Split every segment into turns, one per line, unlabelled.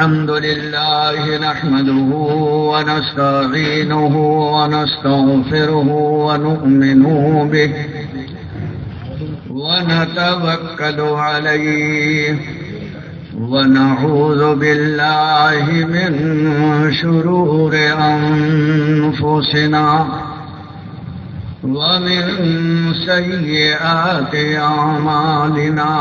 الحمد لله نحمده ونستعينه ونستغفره ونؤمن به ونتوكل عليه ونعوذ بالله من شرور أنفسنا ومن سيئات أعمالنا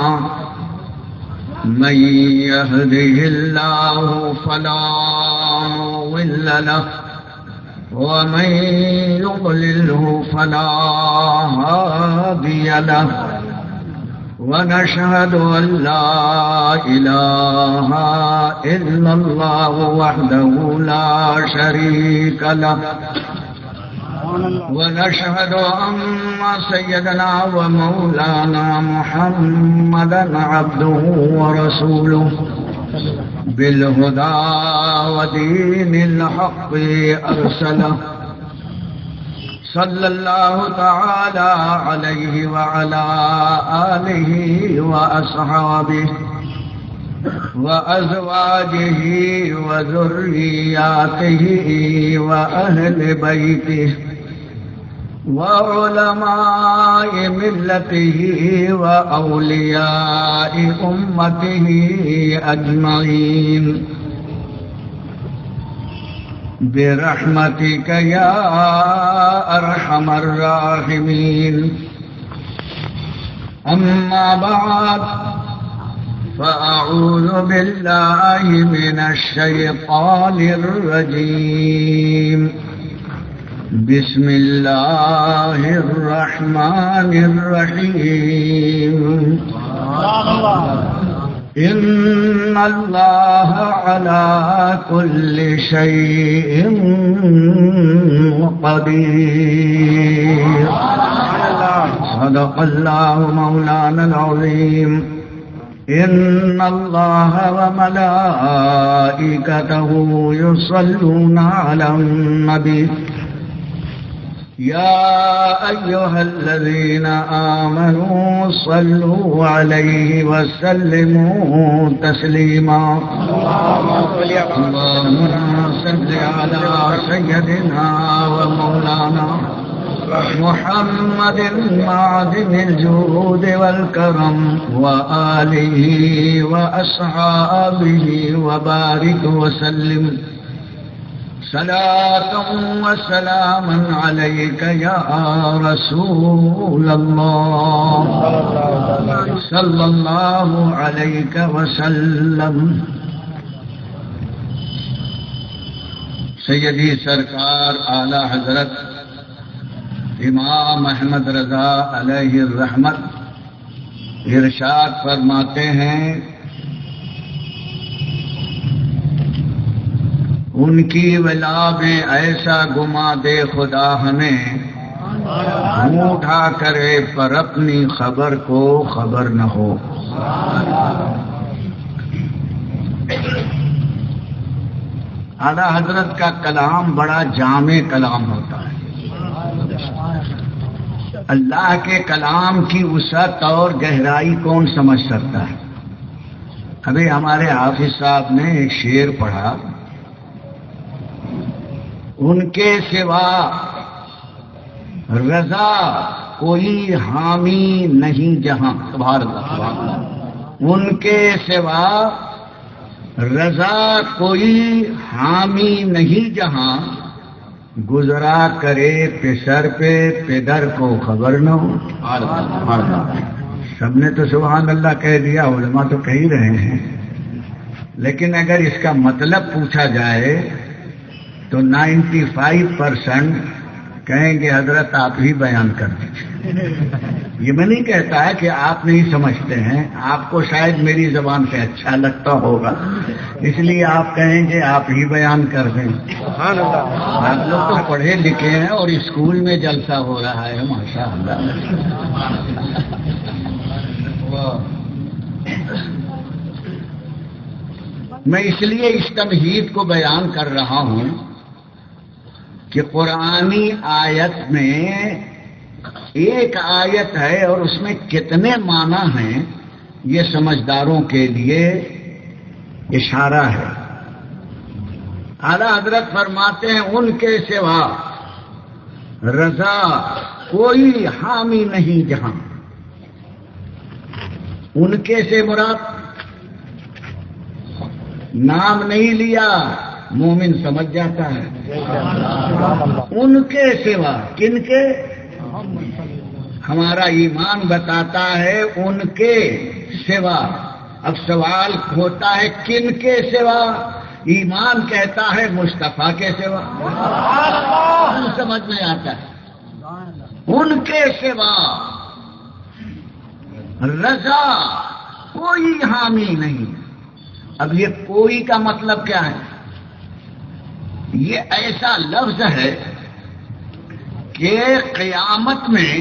من يهده الله فلا مضل له ومن يضلله فلا هادي له ونشهد أن لا إله إلا الله وحده لا شريك له ونشهد أن سيدنا ومولانا محمدا عبده ورسوله بالهدى ودين الحق أرسله صلى الله تعالى عليه وعلى آله وأصحابه وأزواجه وذرياته وأهل بيته وعلماء ملته وأولياء أمته أجمعين برحمتك يا أرحم الراحمين. أما بعد فأعوذ بالله من الشيطان الرجيم. بسم الله الرحمن الرحيم. إن الله على كل شيء قدير. صدق الله مولانا العظيم. إن الله وملائكته يصلون على النبي يا أيها الذين آمنوا صلوا عليه وسلموا تسليما. اللهم صل على سيدنا ومولانا محمد معدن الجود والكرم وآله وأصحابه وبارك وسلم صلاة وسلاما عليك يا رسول الله صلى الله عليك وسلم. سیدی سرکار اعلی حضرت امام احمد رضا علیہ الرحمت ارشاد فرماتے ہیں ان کی ولا میں ایسا گما دے خدا ہمیں منہ اٹھا کرے پر اپنی خبر کو خبر نہ ہو. اعلی حضرت کا کلام بڑا جامع کلام ہوتا ہے. اللہ کے کلام کی وسعت اور گہرائی کون سمجھ سکتا ہے؟ ابھی ہمارے حافظ صاحب نے ایک شعر پڑھا، ان کے سوا رضا کوئی حامی نہیں جہاں. سبحان اللہ. ان کے سوا رضا کوئی حامی نہیں جہاں، گزرا کرے پسر پہ پدر کو خبر نہ ہو. سب نے تو سبحان اللہ کہہ دیا، علماء تو کہہ رہے ہیں، لیکن اگر اس کا مطلب پوچھا جائے تو 95% کہیں گے حضرت آپ ہی بیان کر دیجیے. یہ میں نہیں کہتا ہے کہ آپ نہیں سمجھتے ہیں، آپ کو شاید میری زبان سے اچھا لگتا ہوگا اس لیے آپ کہیں گے آپ ہی بیان کر دیں. آپ لوگ تو پڑھے لکھے ہیں اور اسکول میں جلسہ ہو رہا ہے ماشاء اللہ. میں اس لیے اس تمہید کو بیان کر رہا ہوں کہ قرآنی آیت میں ایک آیت ہے اور اس میں کتنے معنی ہیں یہ سمجھداروں کے لیے اشارہ ہے. اعلیٰ حضرت فرماتے ہیں ان کے سوا رضا کوئی حامی نہیں جہاں. ان کے سے مراد نام نہیں لیا، مومن سمجھ جاتا ہے. ان کے سوا کن کے؟ ہمارا ایمان بتاتا ہے ان کے سوا. اب سوال ہوتا ہے کن کے سوا؟ ایمان کہتا ہے مصطفیٰ کے سوا. سمجھ میں آتا ہے ان کے سوا رضا کوئی حامی نہیں. اب یہ کوئی کا مطلب کیا ہے؟ یہ ایسا لفظ ہے کہ قیامت میں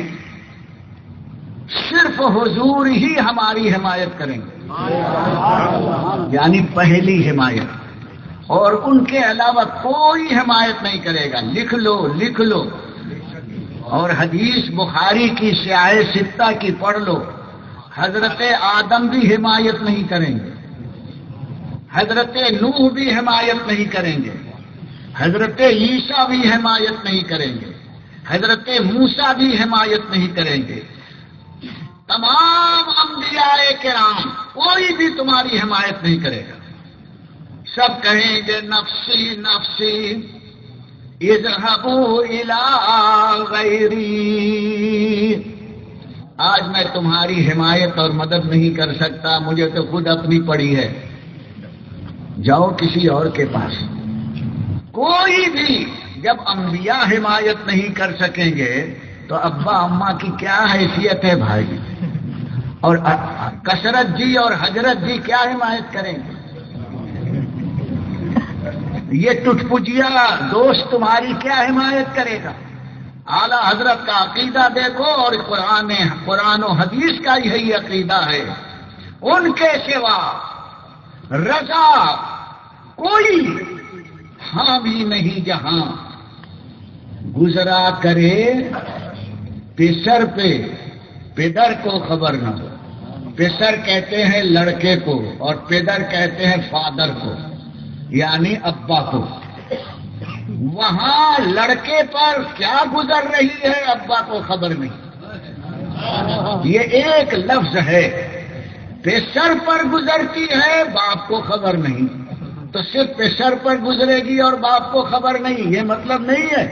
صرف حضور ہی ہماری حمایت کریں گے، یعنی پہلی حمایت، اور ان کے علاوہ کوئی حمایت نہیں کرے گا. لکھ لو لکھ لو. اور حدیث بخاری کی سیاہ ستہ کی پڑھ لو. حضرت آدم بھی حمایت نہیں کریں گے، حضرت نوح بھی حمایت نہیں کریں گے، حضرت عیسیٰ بھی حمایت نہیں کریں گے، حضرت موسیٰ بھی حمایت نہیں کریں گے. تمام انبیاء کرام کوئی بھی تمہاری حمایت نہیں کرے گا. سب کہیں گے نفسی نفسی اذهبوا الی غیری. آج میں تمہاری حمایت اور مدد نہیں کر سکتا، مجھے تو خود اپنی پڑی ہے، جاؤ کسی اور کے پاس. کوئی بھی جب انبیاء حمایت نہیں کر سکیں گے تو ابا اماں کی کیا حیثیت ہے بھائی؟ اور کثرت جی اور حضرت جی کیا حمایت کریں گے؟ یہ ٹٹپجیا دوست تمہاری کیا حمایت کرے گا؟ اعلیٰ حضرت کا عقیدہ دیکھو، اور قرآن و حدیث کا یہی عقیدہ ہے. ان کے سوا رضا کوئی حامی نہیں جہاں. گزرا کرے پسر پہ پدر کو خبر نہ ہو. پسر کہتے ہیں لڑکے کو اور پدر کہتے ہیں فادر کو، یعنی ابا کو. وہاں لڑکے پر کیا گزر رہی ہے ابا کو خبر نہیں. یہ ایک لفظ ہے. پسر پر گزرتی ہے باپ کو خبر نہیں، تو صرف پسر پر گزرے گی اور باپ کو خبر نہیں، یہ مطلب نہیں ہے.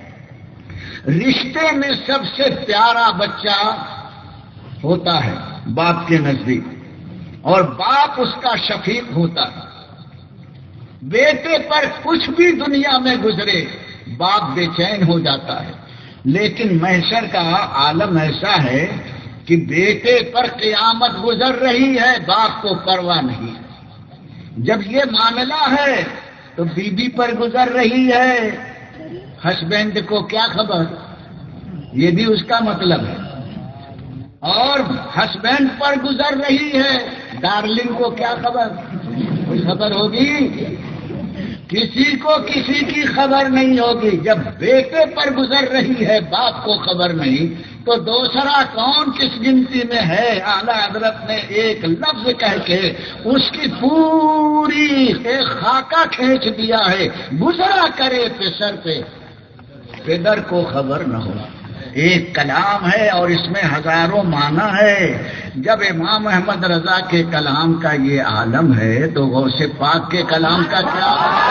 رشتے میں سب سے پیارا بچہ ہوتا ہے باپ کے نزدیک، اور باپ اس کا شفیق ہوتا ہے. بیٹے پر کچھ بھی دنیا میں گزرے باپ بے چین ہو جاتا ہے. لیکن محشر کا عالم ایسا ہے کہ بیٹے پر قیامت گزر رہی ہے، باپ کو پرواہ نہیں. جب یہ معاملہ ہے تو بیوی پر گزر رہی ہے، ہسبینڈ کو کیا خبر؟ یہ بھی اس کا مطلب ہے. اور ہسبینڈ پر گزر رہی ہے، ڈارلنگ کو کیا خبر؟ کوئی خبر ہوگی؟ کسی کو کسی کی خبر نہیں ہوگی. جب بیٹے پر گزر رہی ہے باپ کو خبر نہیں تو دوسرا کون کس گنتی میں ہے؟ اعلیٰ حضرت نے ایک لفظ کہہ کے اس کی پوری ایک خاکہ کھینچ دیا ہے. گزرا کرے پسر پہ پدر کو خبر نہ ہو. ایک کلام ہے اور اس میں ہزاروں معنی ہے. جب امام احمد رضا کے کلام کا یہ عالم ہے تو غوث پاک کے کلام کا کیا؟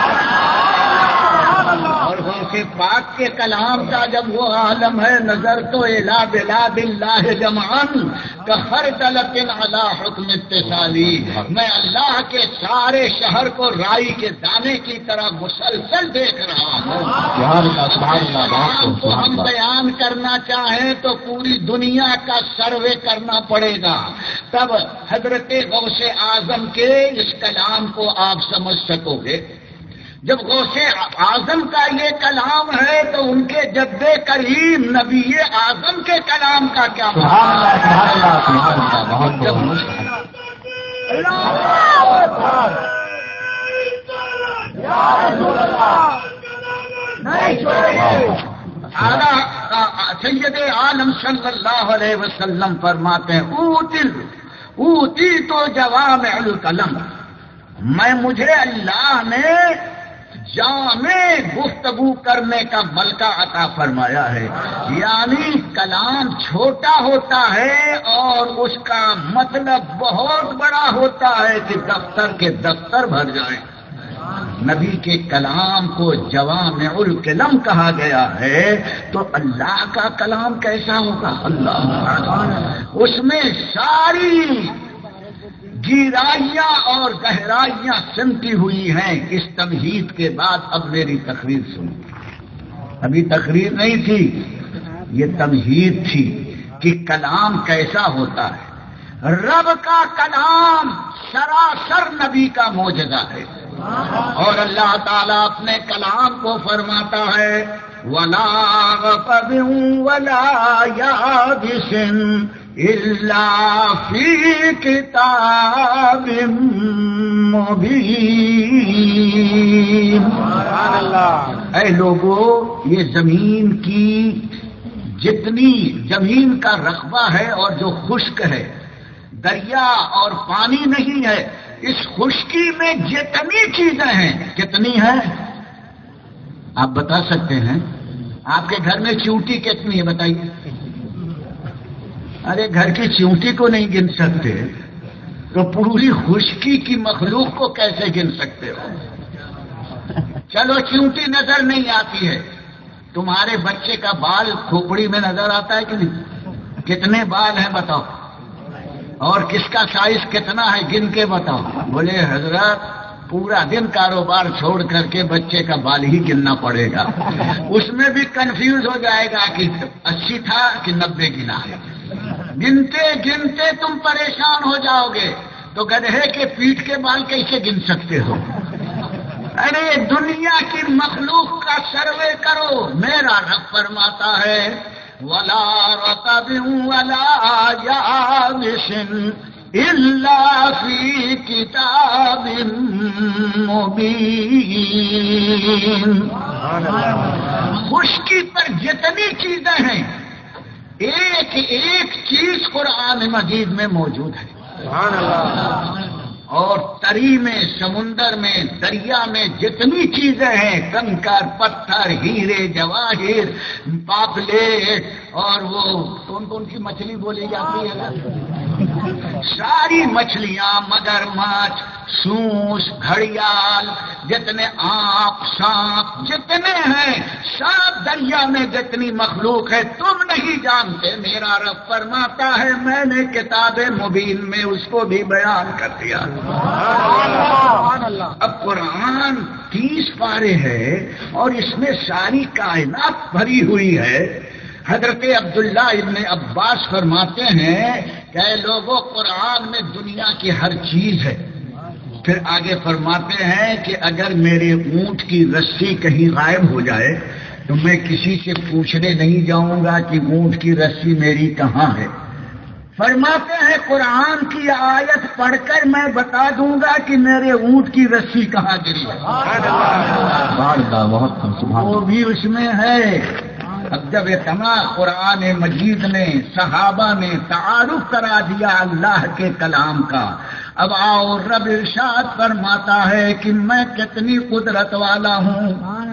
اور غوث پاک کے کلام کا جب وہ عالم ہے، نظر تو الی بلاد اللہ جمعن کخردلۃ علی حکم اتصالی. میں اللہ کے سارے شہر کو رائی کے دانے کی طرح مسلسل دیکھ رہا ہوں. کو ہم بیان کرنا چاہیں تو پوری دنیا کا سروے کرنا پڑے گا، تب حضرت غوث اعظم کے اس کلام کو آپ سمجھ سکو گے. جب غوث اعظم کا یہ کلام ہے تو ان کے جد کریم نبی اعظم کے کلام کا کیا سید عالم صلی اللہ علیہ وسلم فرماتے ہیں اوتی تو جوامع الکلم. مجھے اللہ نے جامع گفتگو کرنے کا ملکہ عطا فرمایا ہے، یعنی کلام چھوٹا ہوتا ہے اور اس کا مطلب بہت بڑا ہوتا ہے کہ دفتر کے دفتر بھر جائیں۔ نبی کے کلام کو جوامع الکلم کہا گیا ہے، تو اللہ کا کلام کیسا ہوگا؟ اللہ، اس میں ساری گہرائیاں اور گہرائیاں سمٹی ہوئی ہیں۔ اس تمہید کے بعد اب میری تقریر سنو۔ ابھی تقریر نہیں تھی، یہ تمہید تھی کہ کلام کیسا ہوتا ہے۔ رب کا کلام سراسر نبی کا معجزہ ہے، اور اللہ تعالیٰ اپنے کلام کو فرماتا ہے وَلَا غَضَبٍ وَلَا يَابِسٍ إِلَّا فِي كِتَابٍ مُبِينٍ۔ اے لوگو، یہ زمین کی جتنی زمین کا رقبہ ہے اور جو خشک ہے، دریا اور پانی نہیں ہے، اس خشکی میں جتنی چیزیں ہیں، کتنی ہیں آپ بتا سکتے ہیں؟ آپ کے گھر میں چیونٹی کتنی ہے بتائیے؟ ارے گھر کی چیونٹی کو نہیں گن سکتے تو پوری خشکی کی مخلوق کو کیسے گن سکتے ہو؟ چلو چیونٹی نظر نہیں آتی ہے، تمہارے بچے کا بال کھوپڑی میں نظر آتا ہے کہ نہیں؟ کتنے بال ہیں بتاؤ؟ اور کس کا سائز کتنا ہے گن کے بتاؤ؟ بولے حضرت پورا دن کاروبار چھوڑ کر کے بچے کا بال ہی گننا پڑے گا، اس میں بھی کنفیوز ہو جائے گا کہ 80 تھا کہ 90 گنا ہے۔ گنتے گنتے تم پریشان ہو جاؤ گے، تو گدھے کے پیٹھ کے بال کیسے گن سکتے ہو؟ ارے دنیا کی مخلوق کا سروے کرو، میرا رب فرماتا ہے وَلَا رَطَبٍ وَلَا يَابِسٍ إِلَّا فِي كِتَابٍ مُبِينٍ۔ خشکی پر جتنی چیزیں ہیں، ایک ایک چیز قرآن مجید میں موجود ہے۔ اور تری میں، سمندر میں، دریا میں جتنی چیزیں ہیں، کنکر، پتھر، ہیرے، جواہر، پاپلیٹ، اور وہ کون کون سی مچھلی بولی جاتی ہے، ساری مچھلیاں، مگرمچھ، سوس، گھڑیال، جتنے آنپ، سانپ جتنے ہیں، سب دریا میں جتنی مخلوق ہے تم نہیں جانتے، میرا رب فرماتا ہے میں نے کتاب مبین میں اس کو بھی بیان کر دیا۔ اب قرآن 30 پارے ہے اور اس میں ساری کائنات بھری ہوئی ہے۔ حضرت عبداللہ ابن عباس فرماتے ہیں کہ اے لوگوں، قرآن میں دنیا کی ہر چیز ہے۔ پھر آگے فرماتے ہیں کہ اگر میرے اونٹ کی رسی کہیں غائب ہو جائے تو میں کسی سے پوچھنے نہیں جاؤں گا کہ اونٹ کی رسی میری کہاں ہے۔ فرماتے ہیں قرآن کی آیت پڑھ کر میں بتا دوں گا کہ میرے اونٹ کی رسی کہاں گری ہے، وہ بھی اس میں ہے۔ اب جب اتنا قرآن مجید نے صحابہ نے تعارف کرا دیا اللہ کے کلام کا، اب آؤ رب ارشاد فرماتا ہے کہ میں کتنی قدرت والا ہوں۔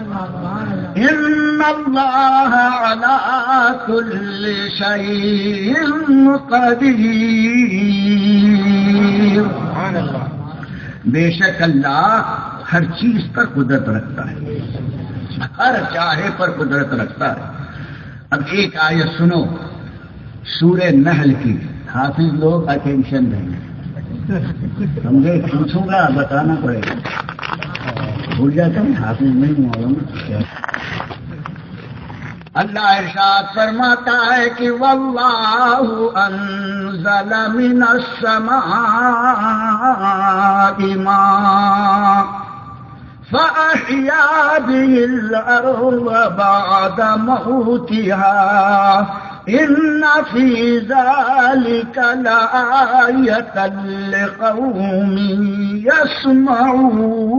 ان اللہ علی کل شیء قدیر، بے شک اللہ ہر چیز پر قدرت رکھتا ہے، ہر چاہے پر قدرت رکھتا ہے۔ اب ایک آیت سنو سورہ نحل کی، حافظ لوگ اٹینشن دیں، سمجھے؟ پوچھوں گا بتانا پڑے گا، بھول جاتا ہوں حافظ نہیں معلوم کیا۔ اللہ ارشاد فرماتا ہے کہ واللہ انزل من السماء ماء فأحيا به الأرض بعد موتها إن في ذلك لآية لقوم يسمعون۔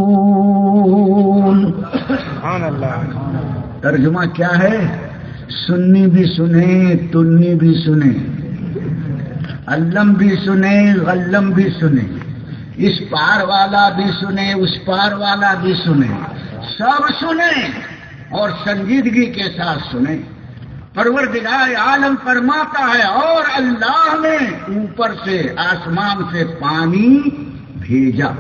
سبحان اللہ۔ ترجمہ کیا ہے؟ سنی بھی سنیں، تنی بھی سنیں، علم بھی سنیں، غلم بھی سنیں، اس پار والا بھی سنے، اس پار والا بھی سنے، سب سنیں اور سنجیدگی کے ساتھ سنیں۔ پروردگار عالم فرماتا ہے اور اللہ نے اوپر سے آسمان سے پانی بھیجا۔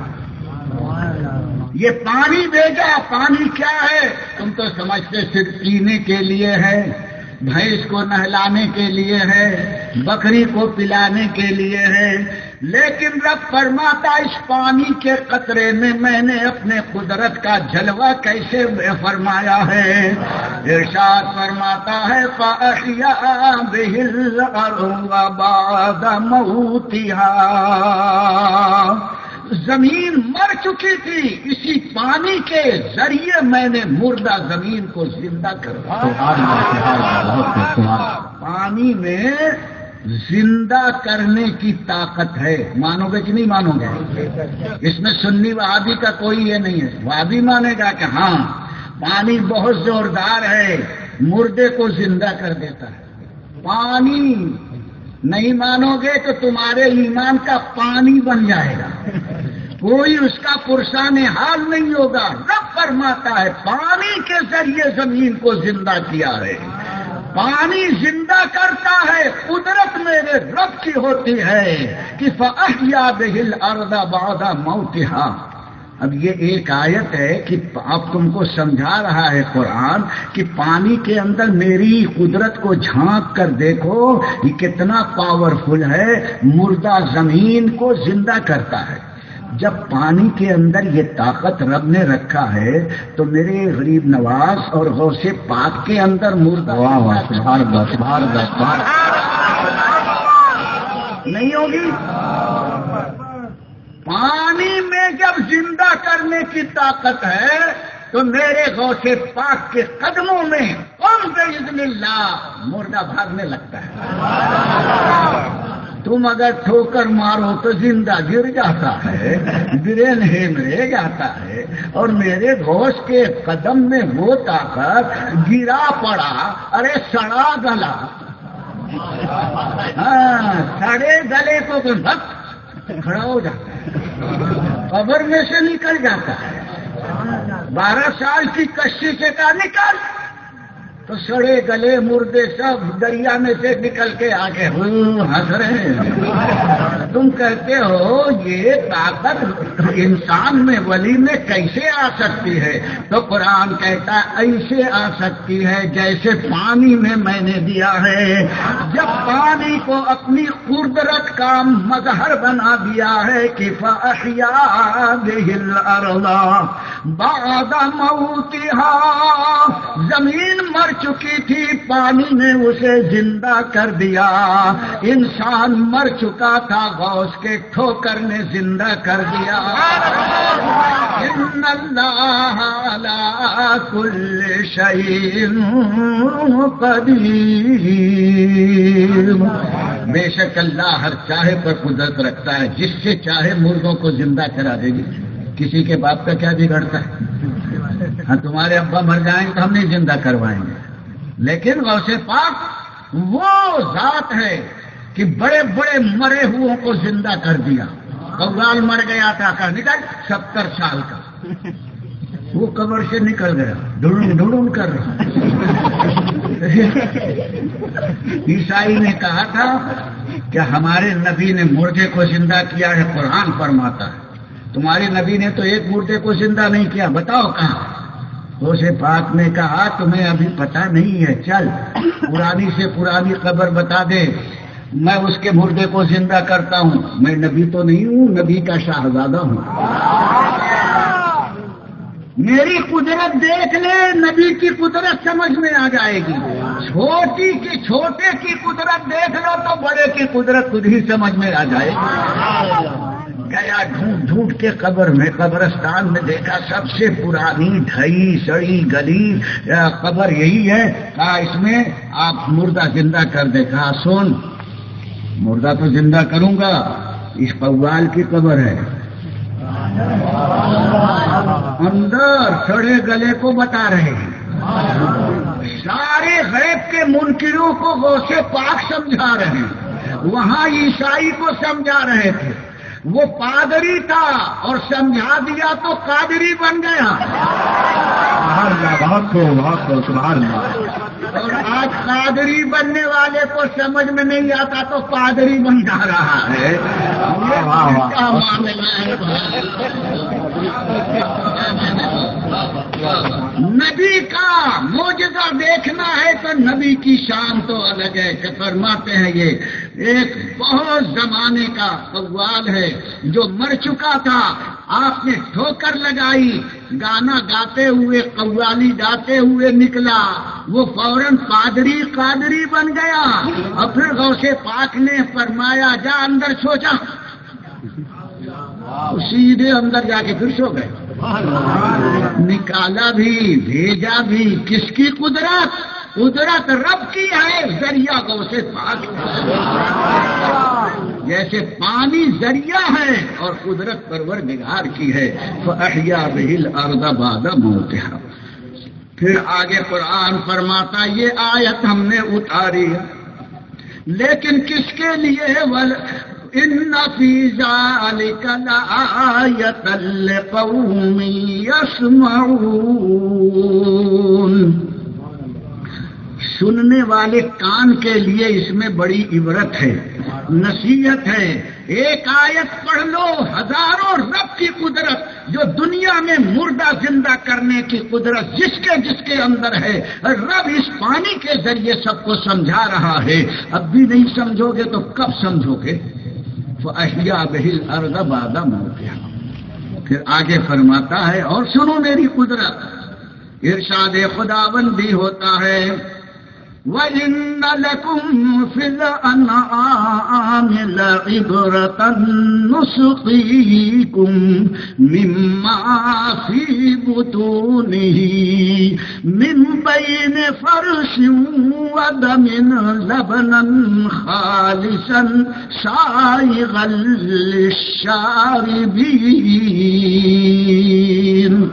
یہ پانی بھیجا، پانی کیا ہے؟ تم تو سمجھتے صرف پینے کے لیے ہے، بھینس کو نہلانے کے لیے ہے، بکری کو پلانے کے لیے ہے، لیکن رب فرماتا اس پانی کے قطرے میں نے اپنے قدرت کا جلوہ کیسے فرمایا ہے۔ ارشاد فرماتا ہے فَأَحْيَا بِهِ الْأَرْضَ بَعْدَ مَوْتِهَا۔ زمین مر چکی تھی، اسی پانی کے ذریعے میں نے مردہ زمین کو زندہ کروایا۔ پانی میں زندہ کرنے کی طاقت ہے، مانو گے کہ نہیں مانو گے؟ اس میں سنی وہابی کا کوئی یہ نہیں ہے۔ وہابی مانے گا کہ ہاں پانی بہت زوردار ہے، مردے کو زندہ کر دیتا ہے۔ پانی نہیں مانو گے تو تمہارے ایمان کا پانی بن جائے گا، کوئی اس کا پرسان حال نہیں ہوگا۔ رب فرماتا ہے پانی کے ذریعے زمین کو زندہ کیا ہے۔ پانی زندہ کرتا ہے، قدرت میرے رب کی ہوتی ہے کہ فَأَحْيَا بِهِ الْأَرْضَ بَعْدَ مَوْتِهَا۔ اب یہ ایک آیت ہے کہ اب تم کو سمجھا رہا ہے قرآن کہ پانی کے اندر میری قدرت کو جھانک کر دیکھو، یہ کتنا پاورفل ہے، مردہ زمین کو زندہ کرتا ہے۔ جب پانی کے اندر یہ طاقت رب نے رکھا ہے تو میرے غریب نواز اور غوث پاک کے اندر مردہ نہیں ہوگی؟ پانی میں جب زندہ کرنے کی طاقت ہے تو میرے غوث پاک کے قدموں میں بِإِذْنِ اللہ مردہ بھاگنے لگتا ہے۔ تم اگر ٹھوکر مارو تو زندہ گر جاتا ہے، برین ہیمرے جاتا ہے، اور میرے غوث کے قدم میں وہ طاقت، گرا پڑا، ارے سڑا گلا، ہاں سڑے گلے کو کھڑا ہو جاتا ہے، قبر میں سے نکل جاتا ہے۔ 12 سال کی کشتی سے کہا نکل، تو سڑے گلے مردے سب دریا میں سے نکل کے آگے ہنس رہے ہیں۔ تم کہتے ہو یہ طاقت انسان میں، ولی میں کیسے آ سکتی ہے؟ تو قرآن کہتا ہے ایسے آ سکتی ہے جیسے پانی میں نے دیا ہے۔ جب پانی کو اپنی قدرت کا مظہر بنا دیا ہے کہ فَأَحْيَا بِهِ الْأَرْضَ بَعْدَ مَوْتِهَا، زمین مر چکی تھی، پانی نے اسے زندہ کر دیا۔ انسان مر چکا تھا، غوث کے ٹھوکر نے زندہ کر دیا۔ ان اللہ علی کل شیء قدیر، بے شک اللہ ہر چاہے پر قدرت رکھتا ہے، جس سے چاہے مردوں کو زندہ کرا دے گی۔ کسی کے باپ کا کیا بگڑتا ہے؟ ہاں تمہارے ابا مر جائیں گے تو ہم نہیں زندہ کروائیں گے، لیکن غوث پاک وہ ذات ہے کہ بڑے بڑے مرے ہوئوں کو زندہ کر دیا۔ قوال مر گیا تھا، کہا نکل، 70 سال کا، وہ قبر سے نکل گیا، ڈھونڈ کر رہا۔ عیسائی نے کہا تھا کہ ہمارے نبی نے مردے کو زندہ کیا ہے، قرآن فرماتا ہے تمہارے نبی نے تو ایک مردے کو زندہ نہیں کیا، بتاؤ کہاں؟ غوث پاک نے کہا تمہیں ابھی پتہ نہیں ہے، چل پرانی سے پرانی قبر بتا دے، میں اس کے مردے کو زندہ کرتا ہوں۔ میں نبی تو نہیں ہوں، نبی کا شاہزادہ ہوں، میری قدرت دیکھ لے، نبی کی قدرت سمجھ میں آ جائے گی۔ چھوٹی کی چھوٹے کی قدرت دیکھ لو تو بڑے کی قدرت خود ہی سمجھ میں آ جائے گی۔ گیا ڈھونڈ کے قبر میں، قبرستان میں دیکھا سب سے پرانی ڈھئی سڑی گلی قبر یہی ہے، کہا اس میں آپ مردہ زندہ کر دے۔ کہا سن، مردہ تو زندہ کروں گا، اس قوال کی قبر ہے، اندر سڑے گلے کو بتا رہے ہیں، سارے غیب کے منکروں کو غوث پاک سمجھا رہے ہیں، وہاں عیسائی کو سمجھا رہے تھے، وہ پادری تھا اور سمجھا دیا تو قادری بن گیا.
بہت خوب سبحان اللہ.
اور آج قادری بننے والے کو سمجھ میں نہیں آتا تو پادری بن جا رہا ہے. کیا معاملہ ہے نبی کا معجزہ دیکھنا ہے تو نبی کی شان تو الگ ہے کہ فرماتے ہیں یہ ایک بہت زمانے کا قوال ہے جو مر چکا تھا. آپ نے ٹھوکر لگائی, گانا گاتے ہوئے قوالی گاتے ہوئے نکلا, وہ فوراً پادری قادری بن گیا. اور پھر غوث پاک نے فرمایا جا اندر سو جا, سیدھے اندر جا کے پھر سو گئے. نکالا بھی بھیجا بھی, کس کی قدرت؟ قدرت رب کی ہے, ذریعہ غوث پاک. جیسے پانی ذریعہ ہے اور قدرت پروردگار کی ہے. فأحیا بہ الارض بعد موتها. پھر آگے قرآن فرماتا یہ آیت ہم نے اتاری لیکن کس کے لیے؟ ان فی ذلک لآیۃ لقوم یسمعون. سننے والے کان کے لیے اس میں بڑی عبرت ہے, نصیحت ہے. ایک آیت پڑھ لو, ہزاروں رب کی قدرت جو دنیا میں مردہ زندہ کرنے کی قدرت جس کے اندر ہے, رب اس پانی کے ذریعے سب کو سمجھا رہا ہے. اب بھی نہیں سمجھو گے تو کب سمجھو گے؟ فأحیا بہ الارض بعد موتها. پھر آگے فرماتا ہے اور سنو میری قدرت. ارشاد خداوند بھی ہوتا ہے وَإِنَّ لَكُمْ فِي الْأَنْعَامِ لَعِبْرَةً نُسْقِيكُم مِّمَّا فِي بُطُونِهِ مِن بَيْنِ فَرْثٍ وَدَمٍ لَبَنًا خَالِصًا سَائِغًا لِّلشَّارِبِينَ.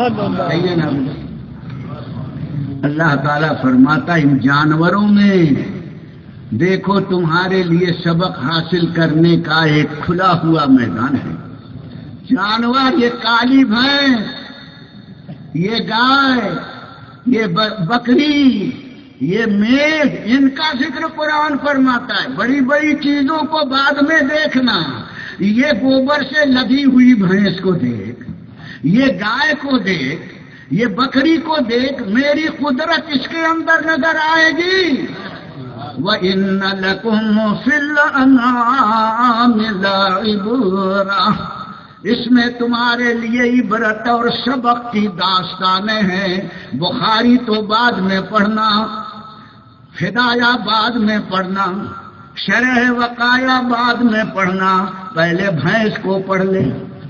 اللہ تعالیٰ فرماتا ان جانوروں میں دیکھو تمہارے لیے سبق حاصل کرنے کا ایک کھلا ہوا میدان ہے. جانور, یہ کالی بھینس, یہ گائے, یہ بکری, یہ میڑ, ان کا ذکر قرآن فرماتا ہے. بڑی بڑی چیزوں کو بعد میں دیکھنا. یہ گوبر سے لدی ہوئی بھینس کو دیکھ, یہ گائے کو دیکھ, یہ بکری کو دیکھ, میری قدرت اس کے اندر نظر آئے گی. وَإِنَّ لَكُمْ فِي الْأَنْعَامِ لَعِبْرَةً. اس میں تمہارے لیے عبرت اور سبق کی داستانیں ہیں. بخاری تو بعد میں پڑھنا, ہدایہ بعد میں پڑھنا, شرح وقایہ بعد میں پڑھنا, پہلے بھینس کو پڑھ لے.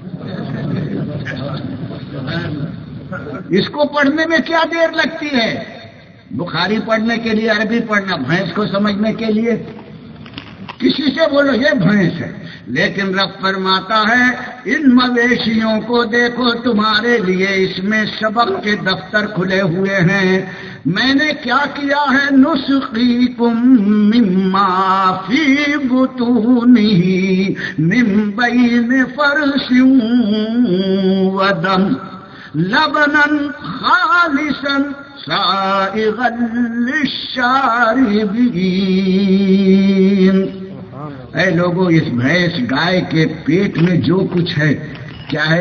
اس کو پڑھنے میں کیا دیر لگتی ہے؟ بخاری پڑھنے کے لیے عربی پڑھنا, بھینس کو سمجھنے کے لیے کسی سے بولو یہ بھینس ہے. لیکن رب فرماتا ہے ان مویشیوں کو دیکھو تمہارے لیے اس میں سبق کے دفتر کھلے ہوئے ہیں. میں نے کیا کیا ہے؟ نسقیکم مما فی بطونہ من بین فرث ودم لبنا خالصا سائغا للشاربین. اے لوگوں, اس بھینس گائے کے پیٹ میں جو کچھ ہے کیا ہے؟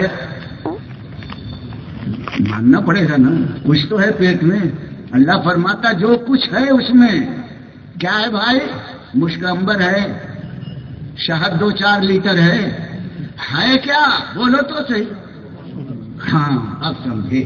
ماننا پڑے گا نا, کچھ تو ہے پیٹ میں. اللہ فرماتا جو کچھ ہے اس میں کیا ہے بھائی؟ مشک عنبر ہے, شہد 2-4 لیٹر ہے کیا؟ بولو تو صحیح. ہاں اب سمجھے.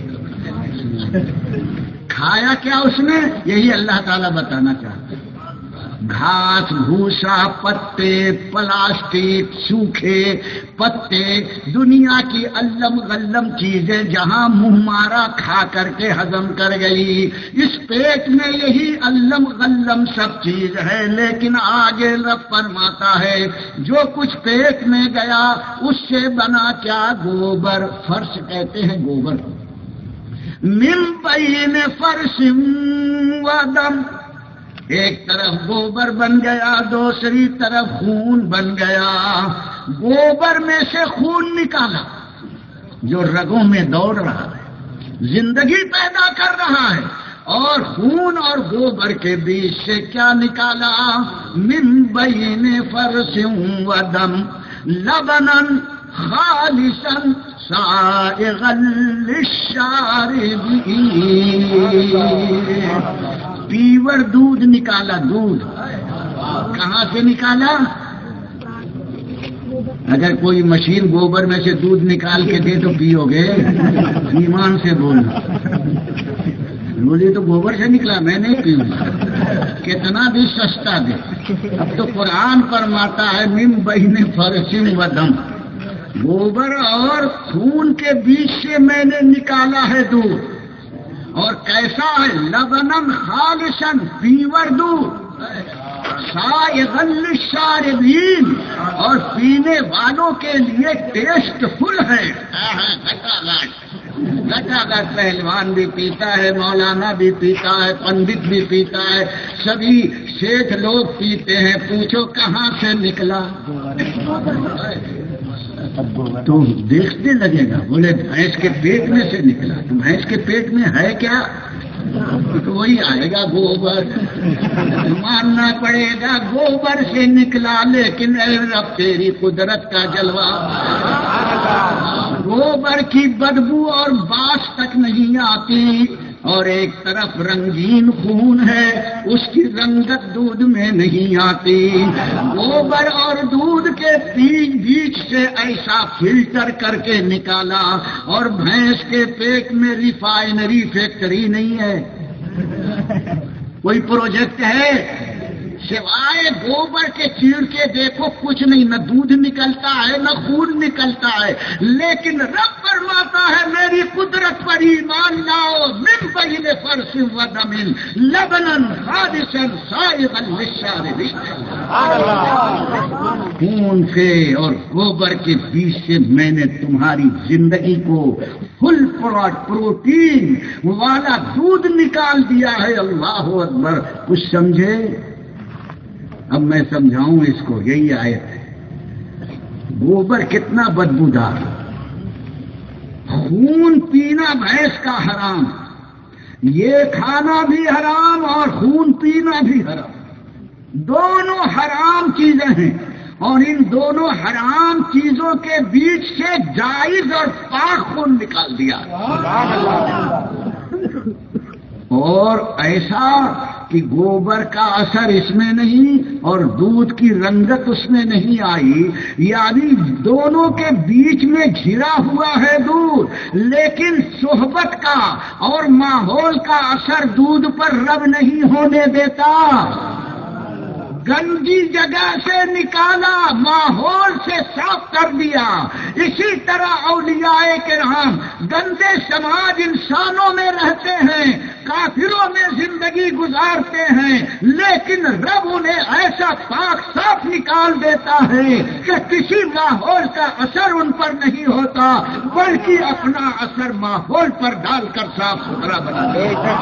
کھایا کیا اس نے؟ یہی اللہ تعالیٰ بتانا چاہتا ہے. گھاس بھوسا, پتے, پلاسٹک, سوکھے پتے, دنیا کی علم غلم چیزیں جہاں منہ مارا کھا کر کے ہضم کر گئی. اس پیٹ میں یہی علم غلم سب چیز ہے. لیکن آگے رب فرماتا ہے جو کچھ پیٹ میں گیا اس سے بنا کیا؟ گوبر. فرش کہتے ہیں گوبر. من بین فرش ودم, ایک طرف گوبر بن گیا, دوسری طرف خون بن گیا. گوبر میں سے خون نکالا جو رگوں میں دوڑ رہا ہے، زندگی پیدا کر رہا ہے، اور خون اور گوبر کے بیچ سے کیا نکالا؟ من بین فرث و دم لبنا خالصا سائغا للشاربین، پیور دودھ نکالا۔ دودھ کہاں سے نکالا؟ اگر کوئی مشین گوبر میں سے دودھ نکال کے دے تو پیو گے؟ ایمان سے بولنا۔ مجھے تو گوبر سے نکلا، میں نہیں پیوں گا، کتنا بھی سستا دے۔ اب تو قرآن فرماتا ہے من بین فرث و دم، گوبر اور خون کے بیچ سے میں نے نکالا ہے دودھ، اور کیسا ہے؟ لبنن خالصا، پیور دودھ، سائغا للشاربین، اور پینے والوں کے لیے ٹیسٹ فل ہے۔ گٹا پہلوان بھی پیتا ہے، مولانا بھی پیتا ہے، پنڈت بھی پیتا ہے، سبھی شیخ لوگ پیتے ہیں۔ پوچھو کہاں سے نکلا؟ تو دیکھنے لگے گا، بولے بھینس کے پیٹ میں سے نکلا، تو بھینس کے پیٹ میں ہے کیا؟ تو وہی آئے گا گوبر، ماننا پڑے گا گوبر سے نکلا، لیکن اے رب تیری قدرت کا جلوہ، گوبر کی بدبو اور باس تک نہیں آتی، اور ایک طرف رنگین خون ہے، اس کی رنگت دودھ میں نہیں آتی۔ گوبر اور دودھ کے بیچ سے ایسا فلٹر کر کے نکالا، اور بھینس کے پیٹ میں ریفائنری فیکٹری نہیں ہے، کوئی پروجیکٹ ہے؟ سوائے گوبر کے چیڑ کے دیکھو کچھ نہیں، نہ دودھ نکلتا ہے نہ خون نکلتا ہے، لیکن رب فرماتا ہے میری قدرت پر ایمان لاؤ، من بین فرث و دم لبنا خالصا سائغا للشاربین، خون سے اور گوبر کے بیچ سے میں نے تمہاری زندگی کو فل پروٹین والا دودھ نکال دیا ہے۔ اللہ اکبر، کچھ سمجھے؟ اب میں سمجھاؤں اس کو، یہی آیت ہے۔ گوبر کتنا بدبودار، خون پینا بھینس کا حرام، یہ کھانا بھی حرام اور خون پینا بھی حرام، دونوں حرام چیزیں ہیں، اور ان دونوں حرام چیزوں کے بیچ سے جائز اور پاک خون نکال دیا، اور ایسا کہ گوبر کا اثر اس میں نہیں اور دودھ کی رنگت اس میں نہیں آئی، یعنی دونوں کے بیچ میں گھرا ہوا ہے دودھ، لیکن صحبت کا اور ماحول کا اثر دودھ پر رب نہیں ہونے دیتا۔ گندی جگہ سے نکالا، ماحول سے صاف کر دیا۔ اسی طرح اولیاء کرام گندے سماج انسانوں میں رہتے ہیں، کافروں میں زندگی گزارتے ہیں، لیکن رب انہیں ایسا پاک صاف نکال دیتا ہے کہ کسی ماحول کا اثر ان پر نہیں ہوتا، بلکہ اپنا اثر ماحول پر ڈال کر صاف ستھرا بنا دیتا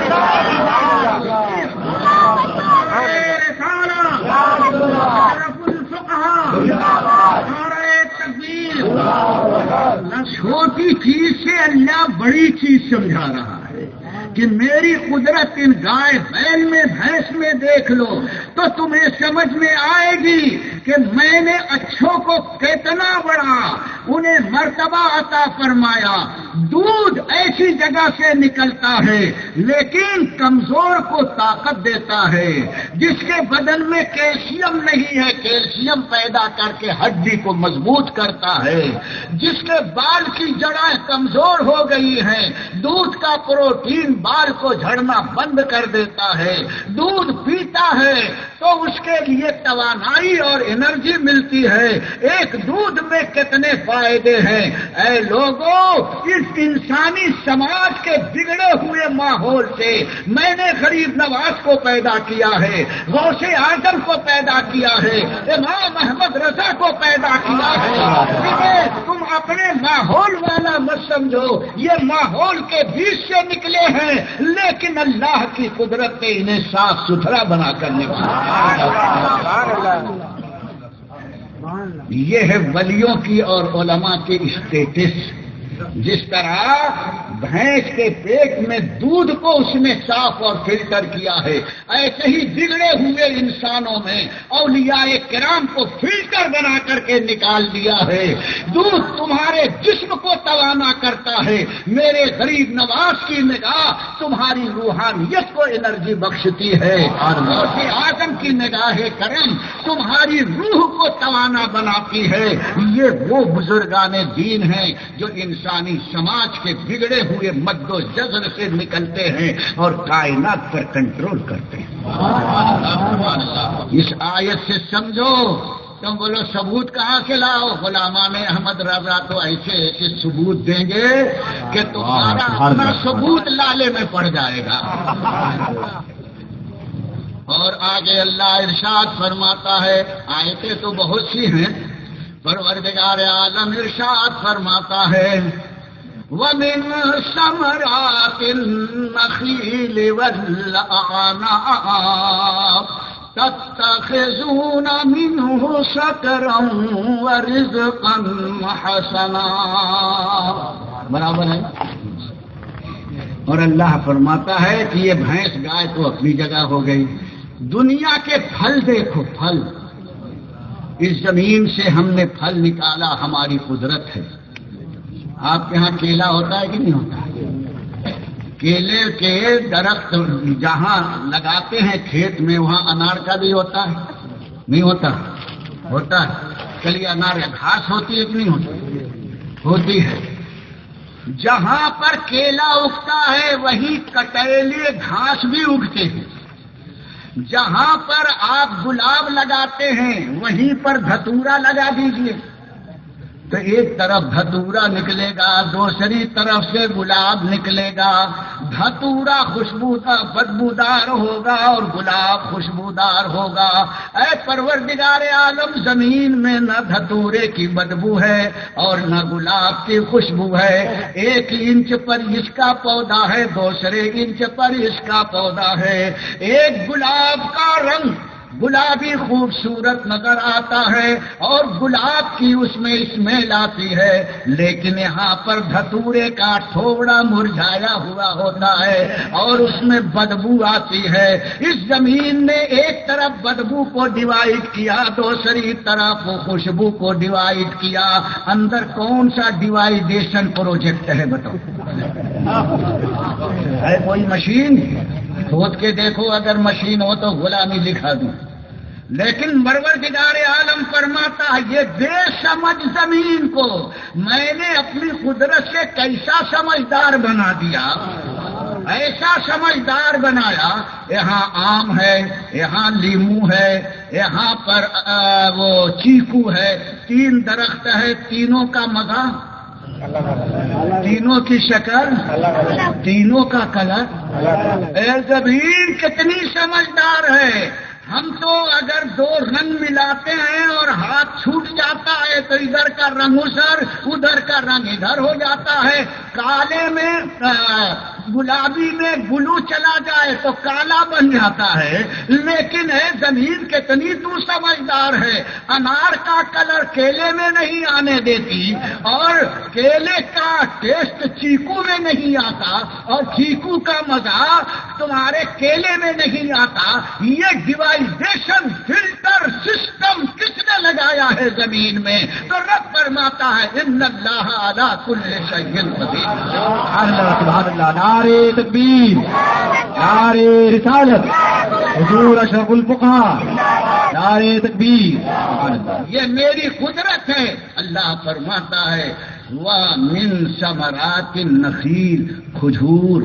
چھوٹی چیز سے اللہ بڑی چیز سمجھا رہا ہے کہ میری قدرت ان گائے بیل میں بھینس میں دیکھ لو تو تمہیں سمجھ میں آئے گی کہ میں نے اچھوں کو کتنا بڑا انہیں مرتبہ عطا فرمایا۔ دودھ ایسی جگہ سے نکلتا ہے لیکن کمزور کو طاقت دیتا ہے، جس کے بدن میں کیلشیم نہیں ہے کیلشیم پیدا کر کے ہڈی کو مضبوط کرتا ہے، جس کے بال کی جڑیں کمزور ہو گئی ہیں دودھ کا پروٹین بال کو جھڑنا بند کر دیتا ہے۔ دودھ پیتا ہے تو اس کے لیے توانائی اور انرجی ملتی ہے۔ ایک دودھ میں کتنے فائدے ہیں اے لوگوں! اس انسانی سماج کے بگڑے ہوئے ماحول سے میں نے غریب نواز کو پیدا کیا ہے، غوث اعظم کو پیدا کیا ہے، امام احمد رضا کو پیدا کیا ہے۔ تم اپنے ماحول والا مت سمجھو، یہ ماحول کے بیچ سے نکلے ہیں، لیکن اللہ کی قدرت نے انہیں صاف ستھرا بنا کر نکالا۔ یہ ہے ولیوں کی اور علماء کے اسٹیٹس. جس طرح بھینس کے پیٹ میں دودھ کو اس نے صاف اور فلٹر کیا ہے، ایسے ہی بگڑے ہوئے انسانوں میں اولیاء کرام کو فلٹر بنا کر کے نکال دیا ہے. دودھ تمہارے جسم کو توانا کرتا ہے، میرے غریب نواز کی نگاہ تمہاری روحانیت کو انرجی بخشتی ہے، اور غوث اعظم کی نگاہ کرم تمہاری روح کو توانا بناتی ہے. یہ وہ بزرگان دین ہیں جو انسانی سماج کے بگڑے ہوئے مد و جزر سے نکلتے ہیں اور کائنات پر کنٹرول کرتے ہیں. اس آیت سے سمجھو. تم بولو ثبوت کہاں سے لاؤ؟ غلامان احمد رضا تو ایسے ایسے ثبوت دیں گے کہ تمہارا اپنا ثبوت لالے میں پڑ جائے گا. اور آگے اللہ ارشاد فرماتا ہے، آیتیں تو بہت سی ہیں، پروردگار عالم ارشاد فرماتا ہے وَمِن ثَمَرَاتِ النَّخِيلِ وَالْأَعْنَابِ تَتَّخِذُونَ مِنْهُ سَكَرًا وَرِزْقًا حَسَنًا. برابر ہے. اور اللہ فرماتا ہے کہ یہ بھینس گائے تو اپنی جگہ ہو گئی. دنیا کے پھل دیکھو، پھل اس زمین سے ہم نے پھل نکالا، ہماری قدرت ہے. آپ کے ہاں کیلا ہوتا ہے کہ نہیں ہوتا؟ کیلے کے درخت جہاں لگاتے ہیں کھیت میں وہاں انار کا بھی ہوتا ہے نہیں ہوتا؟ ہوتا ہے. چلیے انار گھاس ہوتی ہے کہ نہیں ہوتی؟ ہوتی ہے. جہاں پر کیلا اگتا ہے وہیں کٹیلے گھاس بھی اگتے ہیں. جہاں پر آپ گلاب لگاتے ہیں وہیں پر دھتورا لگا دیجئے تو ایک طرف دھتورا نکلے گا، دوسری طرف سے گلاب نکلے گا. دھتورا خوشبودار بدبودار ہوگا اور گلاب خوشبودار ہوگا. اے پروردگار عالم، زمین میں نہ دھتورے کی بدبو ہے اور نہ گلاب کی خوشبو ہے. 1 انچ پر اس کا پودا ہے، دوسرے انچ پر اس کا پودا ہے. ایک گلاب کا رنگ گلابی خوبصورت نظر آتا ہے اور گلاب کی اس میں اسمیل آتی ہے، لیکن یہاں پر دھتورے کا ٹھوڑا مرجھایا ہوا ہوتا ہے اور اس میں بدبو آتی ہے. اس زمین نے ایک طرف بدبو کو ڈیوائڈ کیا، دوسری طرف خوشبو کو ڈیوائڈ کیا. اندر کون سا ڈیوائڈیشن پروجیکٹ ہے بتاؤ؟ ہے کوئی مشین؟ کھود کے دیکھو، اگر مشین ہو تو غلامی لکھا دوں. لیکن پروردگار عالم فرماتا ہے یہ بے سمجھ زمین کو میں نے اپنی قدرت سے کیسا سمجھدار بنا دیا، ایسا سمجھدار بنایا. یہاں آم ہے، یہاں لیمو ہے، یہاں پر وہ چیکو ہے. 3 درخت ہے، تینوں کا مزہ، تینوں کی شکل، تینوں کا کلر. اے زمین کتنی سمجھدار ہے. ہم تو اگر 2 رنگ ملاتے ہیں اور ہاتھ چھوٹ جاتا ہے تو ادھر کا رنگ ادھر کا رنگ ادھر ہو جاتا ہے. کالے میں گلابی میں بلو چلا جائے تو کالا بن جاتا ہے. لیکن اے زمین کتنی تو سمجھدار ہے. انار کا کلر کیلے میں نہیں آنے دیتی اور کیلے کا ٹیسٹ چیکو میں نہیں آتا اور چیکو کا مزہ تمہارے کیلے میں نہیں آتا. یہ ڈیوائڈیشن فلٹر سسٹم کس نے لگایا ہے زمین میں؟ تو رب فرماتا ہے ان اللہ علی کل شیء قدیر.
سبحان اللہ. نعرے تکبیر، نعرے رسالت، حضور اشرف الفقہاء، نعرے تکبیر.
یہ میری قدرت ہے. اللہ فرماتا ہے وَمِن ثَمَرَاتِ النَّخِيلِ، کھجور،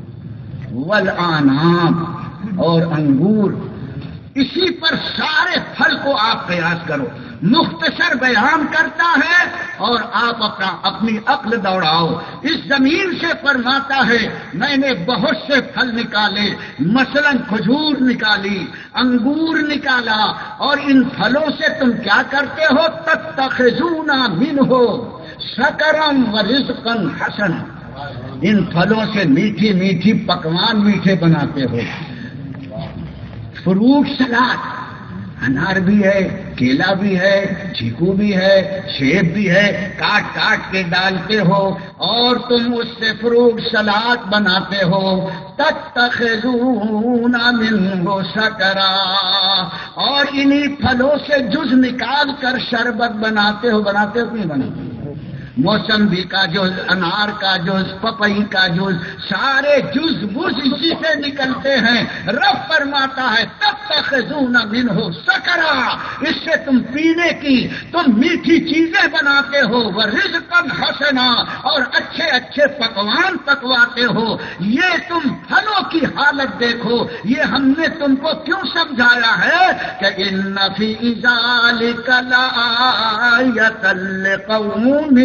وَالْأَعْنَابِ اور انگور. اسی پر سارے پھل کو آپ قیاس کرو. مختصر بیان کرتا ہے اور آپ اپنی عقل دوڑاؤ. اس زمین سے فرماتا ہے میں نے بہت سے پھل نکالے، مثلا کھجور نکالی، انگور نکالا، اور ان پھلوں سے تم کیا کرتے ہو؟ تتخذون منہ سکرا ورزقا حسنا. ان پھلوں سے میٹھی میٹھی پکوان میٹھے بناتے ہو. فروٹ سلاد، انار بھی ہے، کیلا بھی ہے، چیکو بھی ہے، سیب بھی ہے، کاٹ کاٹ کے ڈالتے ہو اور تم اس سے فروٹ سلاد بناتے ہو. تتخذون منه سکرا، اور انہی پھلوں سے جز نکال کر شربت بناتے ہو کہ نہیں بناتے؟ موسمبی کا جز، انار کا جز، پپئی کا جز، سارے جز بز اسی سے نکلتے ہیں. رب فرماتا ہے تتخذون منہ سکرا، اس سے تم پینے کی، تم میٹھی چیزیں بناتے ہو. ورزقا حسنا، اور اچھے اچھے پکوان پکواتے ہو. یہ تم پھلوں کی حالت دیکھو. یہ ہم نے تم کو کیوں سمجھایا ہے کہ ان فی ذلک لآیۃ لقوم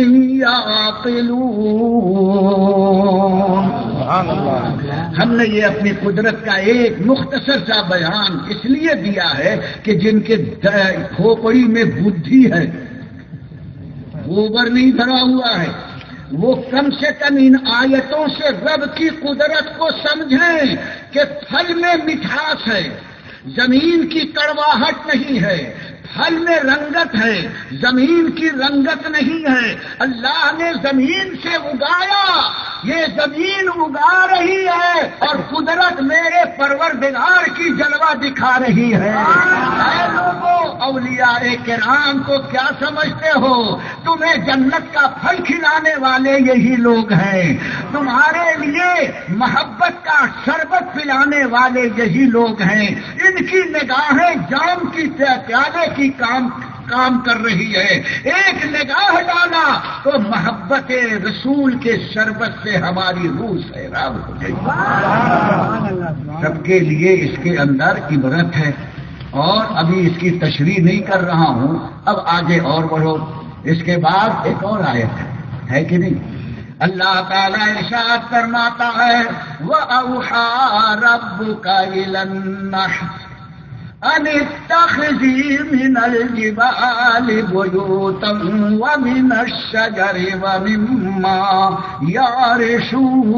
ہم نے یہ اپنی قدرت کا ایک مختصر سا بیان اس لیے دیا ہے کہ جن کے کھوپڑی میں بدھی ہے، گوبر نہیں بھرا ہوا ہے، وہ کم سے کم ان آیتوں سے رب کی قدرت کو سمجھیں کہ پھل میں مٹھاس ہے، زمین کی کڑواہٹ نہیں ہے. پھل میں رنگت ہے، زمین کی رنگت نہیں ہے. اللہ نے زمین سے اگایا، یہ زمین اگا رہی ہے اور قدرت میرے پروردگار کی جلوہ دکھا رہی ہے. اے لوگوں، اولیاء کرام کو کیا سمجھتے ہو؟ تمہیں جنت کا پھل کھلانے والے یہی لوگ ہیں، تمہارے لیے محبت کا شربت پلانے والے یہی لوگ ہیں. ان کی نگاہیں جام کی پیالے کی کام کر رہی ہے. ایک نگاہ ڈالا تو محبت رسول کے شربت سے ہماری روح سیراب ہو گئی. سب کے لیے اس کے اندر عبرت ہے، اور ابھی اس کی تشریح نہیں کر رہا ہوں. اب آگے اور بڑھو. اس کے بعد ایک اور آیت ہے کہ نہیں؟ اللہ تعالیٰ ارشاد فرماتا ہے وَأَوْحَىٰ رَبُّكَ إِلَى النَّحْلِ أَنِ اتَّخِذِي مِنَ الْجِبَالِ بُيُوتًا وَمِنَ الشَّجَرِ وَمِمَّا يَعْرِشُونَ.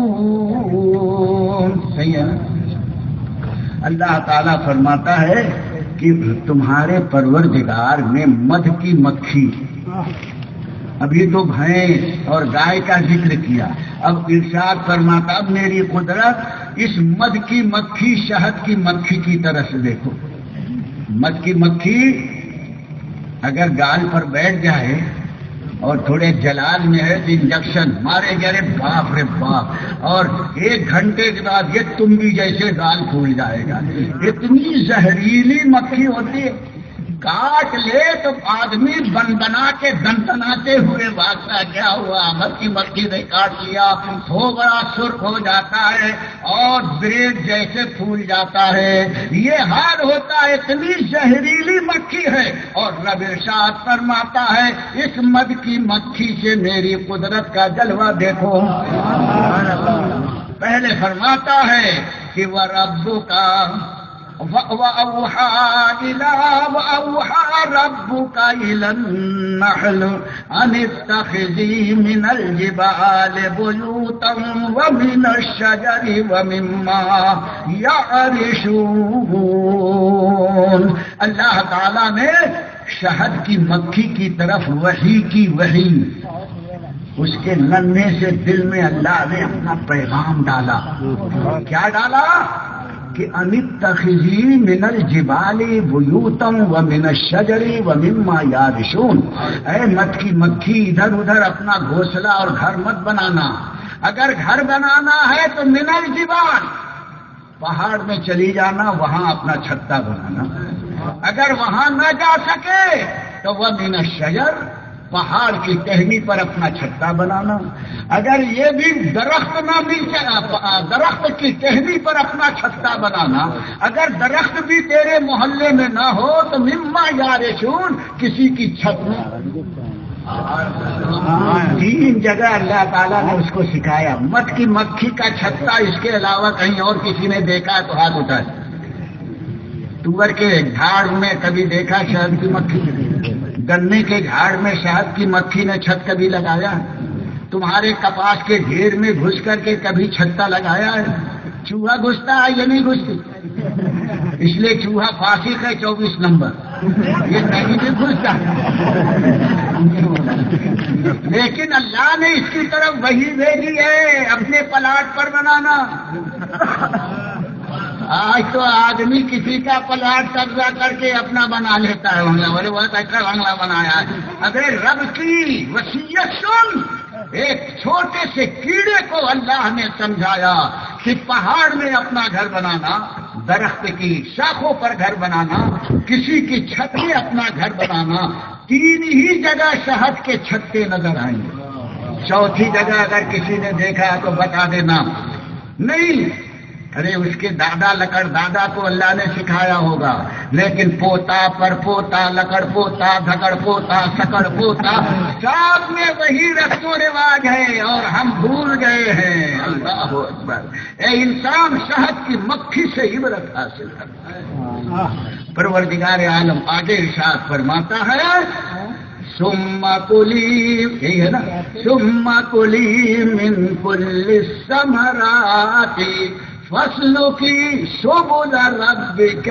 صحیح ہے نا؟ اللہ تعالیٰ فرماتا ہے کہ تمہارے پروردگار نے مدھ کی مکھی، ابھی تو بھینس اور گائے کا ذکر کیا، اب ارشاد فرماتا اب میری قدرت اس مدھ کی مکھی، شہد کی مکھی کی طرف سے دیکھو. مدھ کی مکھی اگر گال پر بیٹھ جائے اور تھوڑے جلال میں ہے تو انجیکشن مارے گئے، باپ رے باپ، اور 1 گھنٹے کے بعد یہ تمبی جیسے گال پھول جائے گا. اتنی زہریلی مکھی ہوتی ہے، کاٹ لے تو آدمی بنا کے دنتناتے ہوئے بھاگتا. کیا ہوا؟ مدھ کی مکھی نے کاٹ لیا، ہو بڑا سرخ ہو جاتا ہے اور بریڈ جیسے پھول جاتا ہے. یہ حال ہوتا ہے، اتنی زہریلی مکھی ہے. اور رب ارشاد فرماتا ہے اس مدھ کی مکھی سے میری قدرت کا جلوہ دیکھو. پہلے فرماتا ہے کہ وَرَبُّكَ وَأَوْحَىٰ رَبُّكَ إِلَى النَّحْلِ أَنِ اتَّخِذِي مِنَ الْجِبَالِ بُيُوتًا وَمِنَ الشَّجَرِ وَمِمَّا يَعْرِشُونَ. اللہ تعالیٰ نے شہد کی مکھی کی طرف وحی کی، وحی اس کے ننھے سے دل میں اللہ نے اپنا پیغام ڈالا. کیا ڈالا؟ کہ ان اتخذی من الجبال بیوتا ومن الشجر ومما یعرشون. اے مدھ کی مکھی، ادھر ادھر اپنا گھونسلہ اور گھر مت بنانا. اگر گھر بنانا ہے تو من الجبال، پہاڑ میں چلی جانا، وہاں اپنا چھتا بنانا. اگر وہاں نہ جا سکے تو ومن الشجر، پہاڑ کی ٹہنی پر اپنا چھتا بنانا. اگر یہ بھی درخت نہ مل سکا، درخت کی ٹہنی پر اپنا چھتا بنانا. اگر درخت بھی تیرے محلے میں نہ ہو تو مما یعرشون، کسی کی چھت میں. 3 جگہ اللہ تعالیٰ نے اس کو سکھایا. مدھ کی مکھی کا چھتا اس کے علاوہ کہیں اور کسی نے دیکھا تو ہاتھ اٹھائے. تور کے جھاڑ میں کبھی دیکھا شہد کی مکھی؟ گنے کے جھاڑ میں شہد کی مکھی نے چھت کبھی لگایا؟ تمہارے کپاس کے ڈھیر میں گھس کر کے کبھی چھتا لگایا ہے؟ چوہا گھستا ہے یا نہیں گھستی؟ اس لیے چوہا فاسق ہے 24 نمبر. یہ نہیں بھی گھستا، لیکن اللہ نے اس کی طرف وہی بھیجی ہے اپنے پلاٹ پر بنانا۔ آج تو آدمی کسی کا پلاٹ قبضہ کر کے اپنا بنا لیتا ہے بنگلہ، بولے بہت اچھا بنگلہ بنایا ہے۔ اگر رب کی وصیت سن، ایک چھوٹے سے کیڑے کو اللہ نے سمجھایا کہ پہاڑ میں اپنا گھر بنانا، درخت کی شاخوں پر گھر بنانا، کسی کی چھت میں اپنا گھر بنانا، 3 ہی جگہ شہد کے چھتے نظر آئیں گے، چوتھی جگہ اگر کسی نے دیکھا تو بتا دینا نہیں۔ ارے اس کے دادا لکڑ دادا کو اللہ نے سکھایا ہوگا، لیکن پوتا پر پوتا، لکڑ پوتا، دھکڑ پوتا، سکڑ پوتا، سب میں وہی رسم و رواج ہے اور ہم بھول گئے ہیں۔ اللہ اکبر۔ اے انسان شہد کی مکھی سے عبرت حاصل کرتا ہے۔ پروردگار عالم آگے ارشاد فرماتا ہے ثم کلی، یہی ہے نا، ثم کلی من کل الثمرات فصلوں کی سبل ربک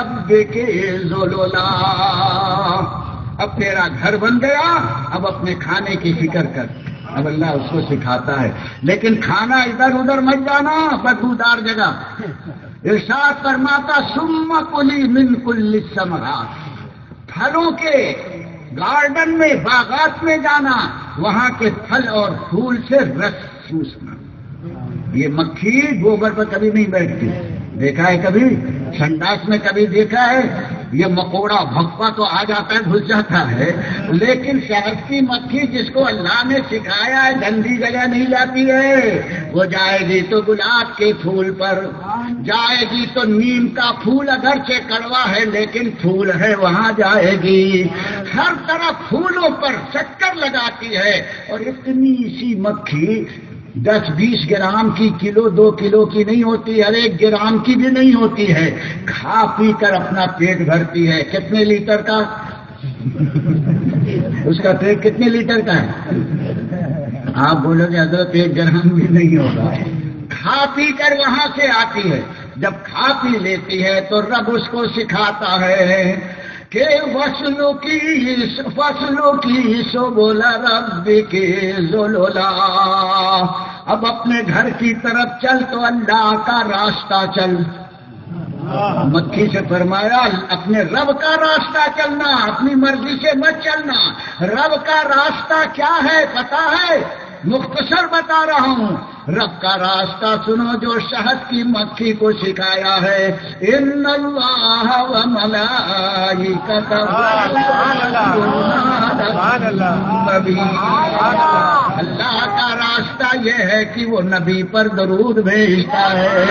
ذللا۔ اب تیرا گھر بن گیا، اب اپنے کھانے کی فکر کر۔ اب اللہ اس کو سکھاتا ہے، لیکن کھانا ادھر ادھر مت جانا بدبودار جگہ۔ ارشاد فرماتا ثم کلی من کل الثمرات، پھلوں کے گارڈن میں، باغات میں جانا، وہاں کے پھل اور پھول سے رس چوسنا۔ یہ مکھی گوبر پر کبھی نہیں بیٹھتی، دیکھا ہے کبھی؟ سنڈاس میں کبھی دیکھا ہے؟ یہ مکوڑا بھپا تو آ جاتا ہے، گھس جاتا ہے، لیکن شہد کی مکھی جس کو اللہ نے سکھایا ہے گندی جگہ نہیں جاتی ہے۔ وہ جائے گی تو گلاب کے پھول پر، جائے گی تو نیم کا پھول اگرچہ کڑوا ہے لیکن پھول ہے وہاں جائے گی، ہر طرف پھولوں پر چکر لگاتی ہے۔ اور اتنی سی مکھی 10-20 گرام کی، کلو 2 کلو کی نہیں ہوتی، ہر 1 گرام کی بھی نہیں ہوتی ہے، کھا پی کر اپنا پیٹ بھرتی ہے۔ کتنے لیٹر کا؟ اس کا پیٹ کتنے لیٹر کا ہے؟ آپ بولو گے حضرت 1 گرام بھی نہیں ہوگا۔ کھا پی کر وہاں سے آتی ہے، جب کھا پی لیتی ہے تو رب اس کو سکھاتا ہے کہ فصلوں کی سبل ربک ذللا۔ اب اپنے گھر کی طرف چل تو اللہ کا راستہ چل۔ مکھی سے فرمایا اپنے رب کا راستہ چلنا، اپنی مرضی سے مت چلنا۔ رب کا راستہ کیا ہے پتا ہے؟ مختصر بتا رہا ہوں، رب کا راستہ سنو جو شہد کی مکھی کو سکھایا ہے۔ ان اللہ و ملائکتہ اللہ کا راستہ یہ ہے کہ وہ نبی پر درود بھیجتا ہے۔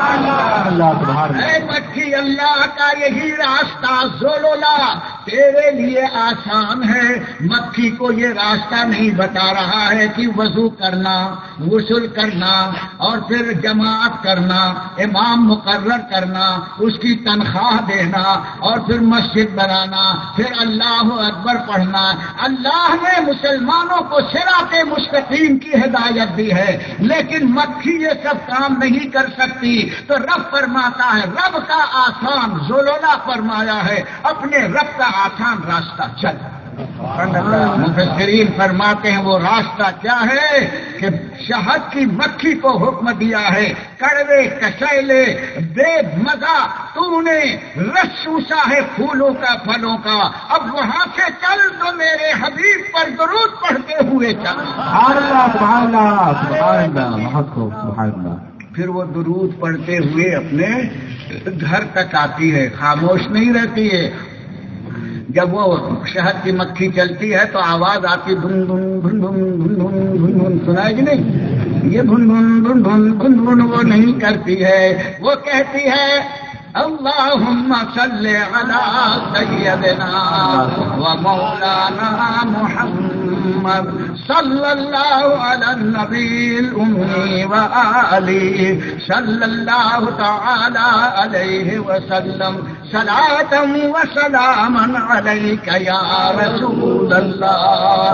اے مکھی، اللہ کا یہی راستہ ذللا تیرے لیے آسان ہے۔ مکھی کو یہ راستہ نہیں بتا رہا ہے کہ وضو کرنا، غسل کرنا، اور پھر جماعت کرنا، امام مقرر کرنا، اس کی تنخواہ دینا، اور پھر مسجد بنانا، پھر اللہ اکبر پڑھنا۔ اللہ نے مسلمانوں کو صراط مستقیم کی ہدایت دی ہے، لیکن مکھی یہ سب کام نہیں کر سکتی۔ تو رب فرماتا ہے، رب کا آسان ذللا فرمایا ہے، اپنے رب کا آسان راستہ چل۔ مفسرین فرماتے ہیں وہ راستہ کیا ہے کہ شہد کی مکھی کو حکم دیا ہے، کڑوے کشیلے بے مزہ تو نے رس چوسا ہے پھولوں کا، پھلوں کا، اب وہاں سے چل تو میرے حبیب پر درود پڑھتے ہوئے چل۔
سبحان اللہ، سبحان اللہ، سبحان اللہ، بہت خوب، سبحان اللہ۔
پھر وہ درود پڑھتے ہوئے اپنے گھر تک آتی ہے، خاموش نہیں رہتی ہے۔ جب وہ شہد کی مکھی چلتی ہے تو آواز آتی بھن بھن بھن بھن بھن بھن بھن بھن، سنائے گی نہیں؟ یہ بھن بھن بھن بھن بھن بھن وہ نہیں کرتی ہے، وہ کہتی ہے اللہم صلی علی سیدنا و مولانا محمد صلی اللہ علی النبی الامی و آلہ صلی اللہ تعالی علیہ وسلم صلاۃ و سلاما علیک یا رسول اللہ۔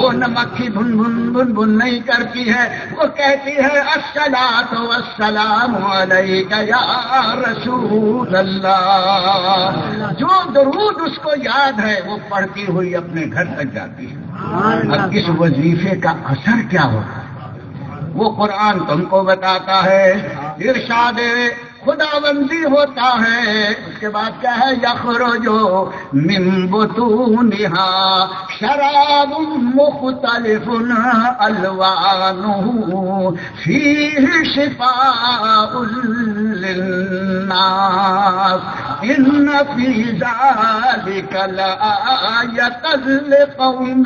وہ نہ مکھی بھن بھن بھن بھن نہیں کرتی ہے، وہ کہتی ہے الصلاۃ والسلام علیک یا رسول اللہ۔ جو درود اس کو یاد ہے وہ پڑھتی ہوئی اپنے گھر تک جاتی ہے۔ اب اس وظیفے کا اثر کیا ہوتا ہے وہ قرآن تم کو بتاتا ہے۔ ارشاد خداوندی ہوتا ہے، اس کے بعد کیا ہے؟ یخرج من بطونہا شراب مختلف الوانہ فیہ شفاء للناس ان فی ذلک لآیۃ لقوم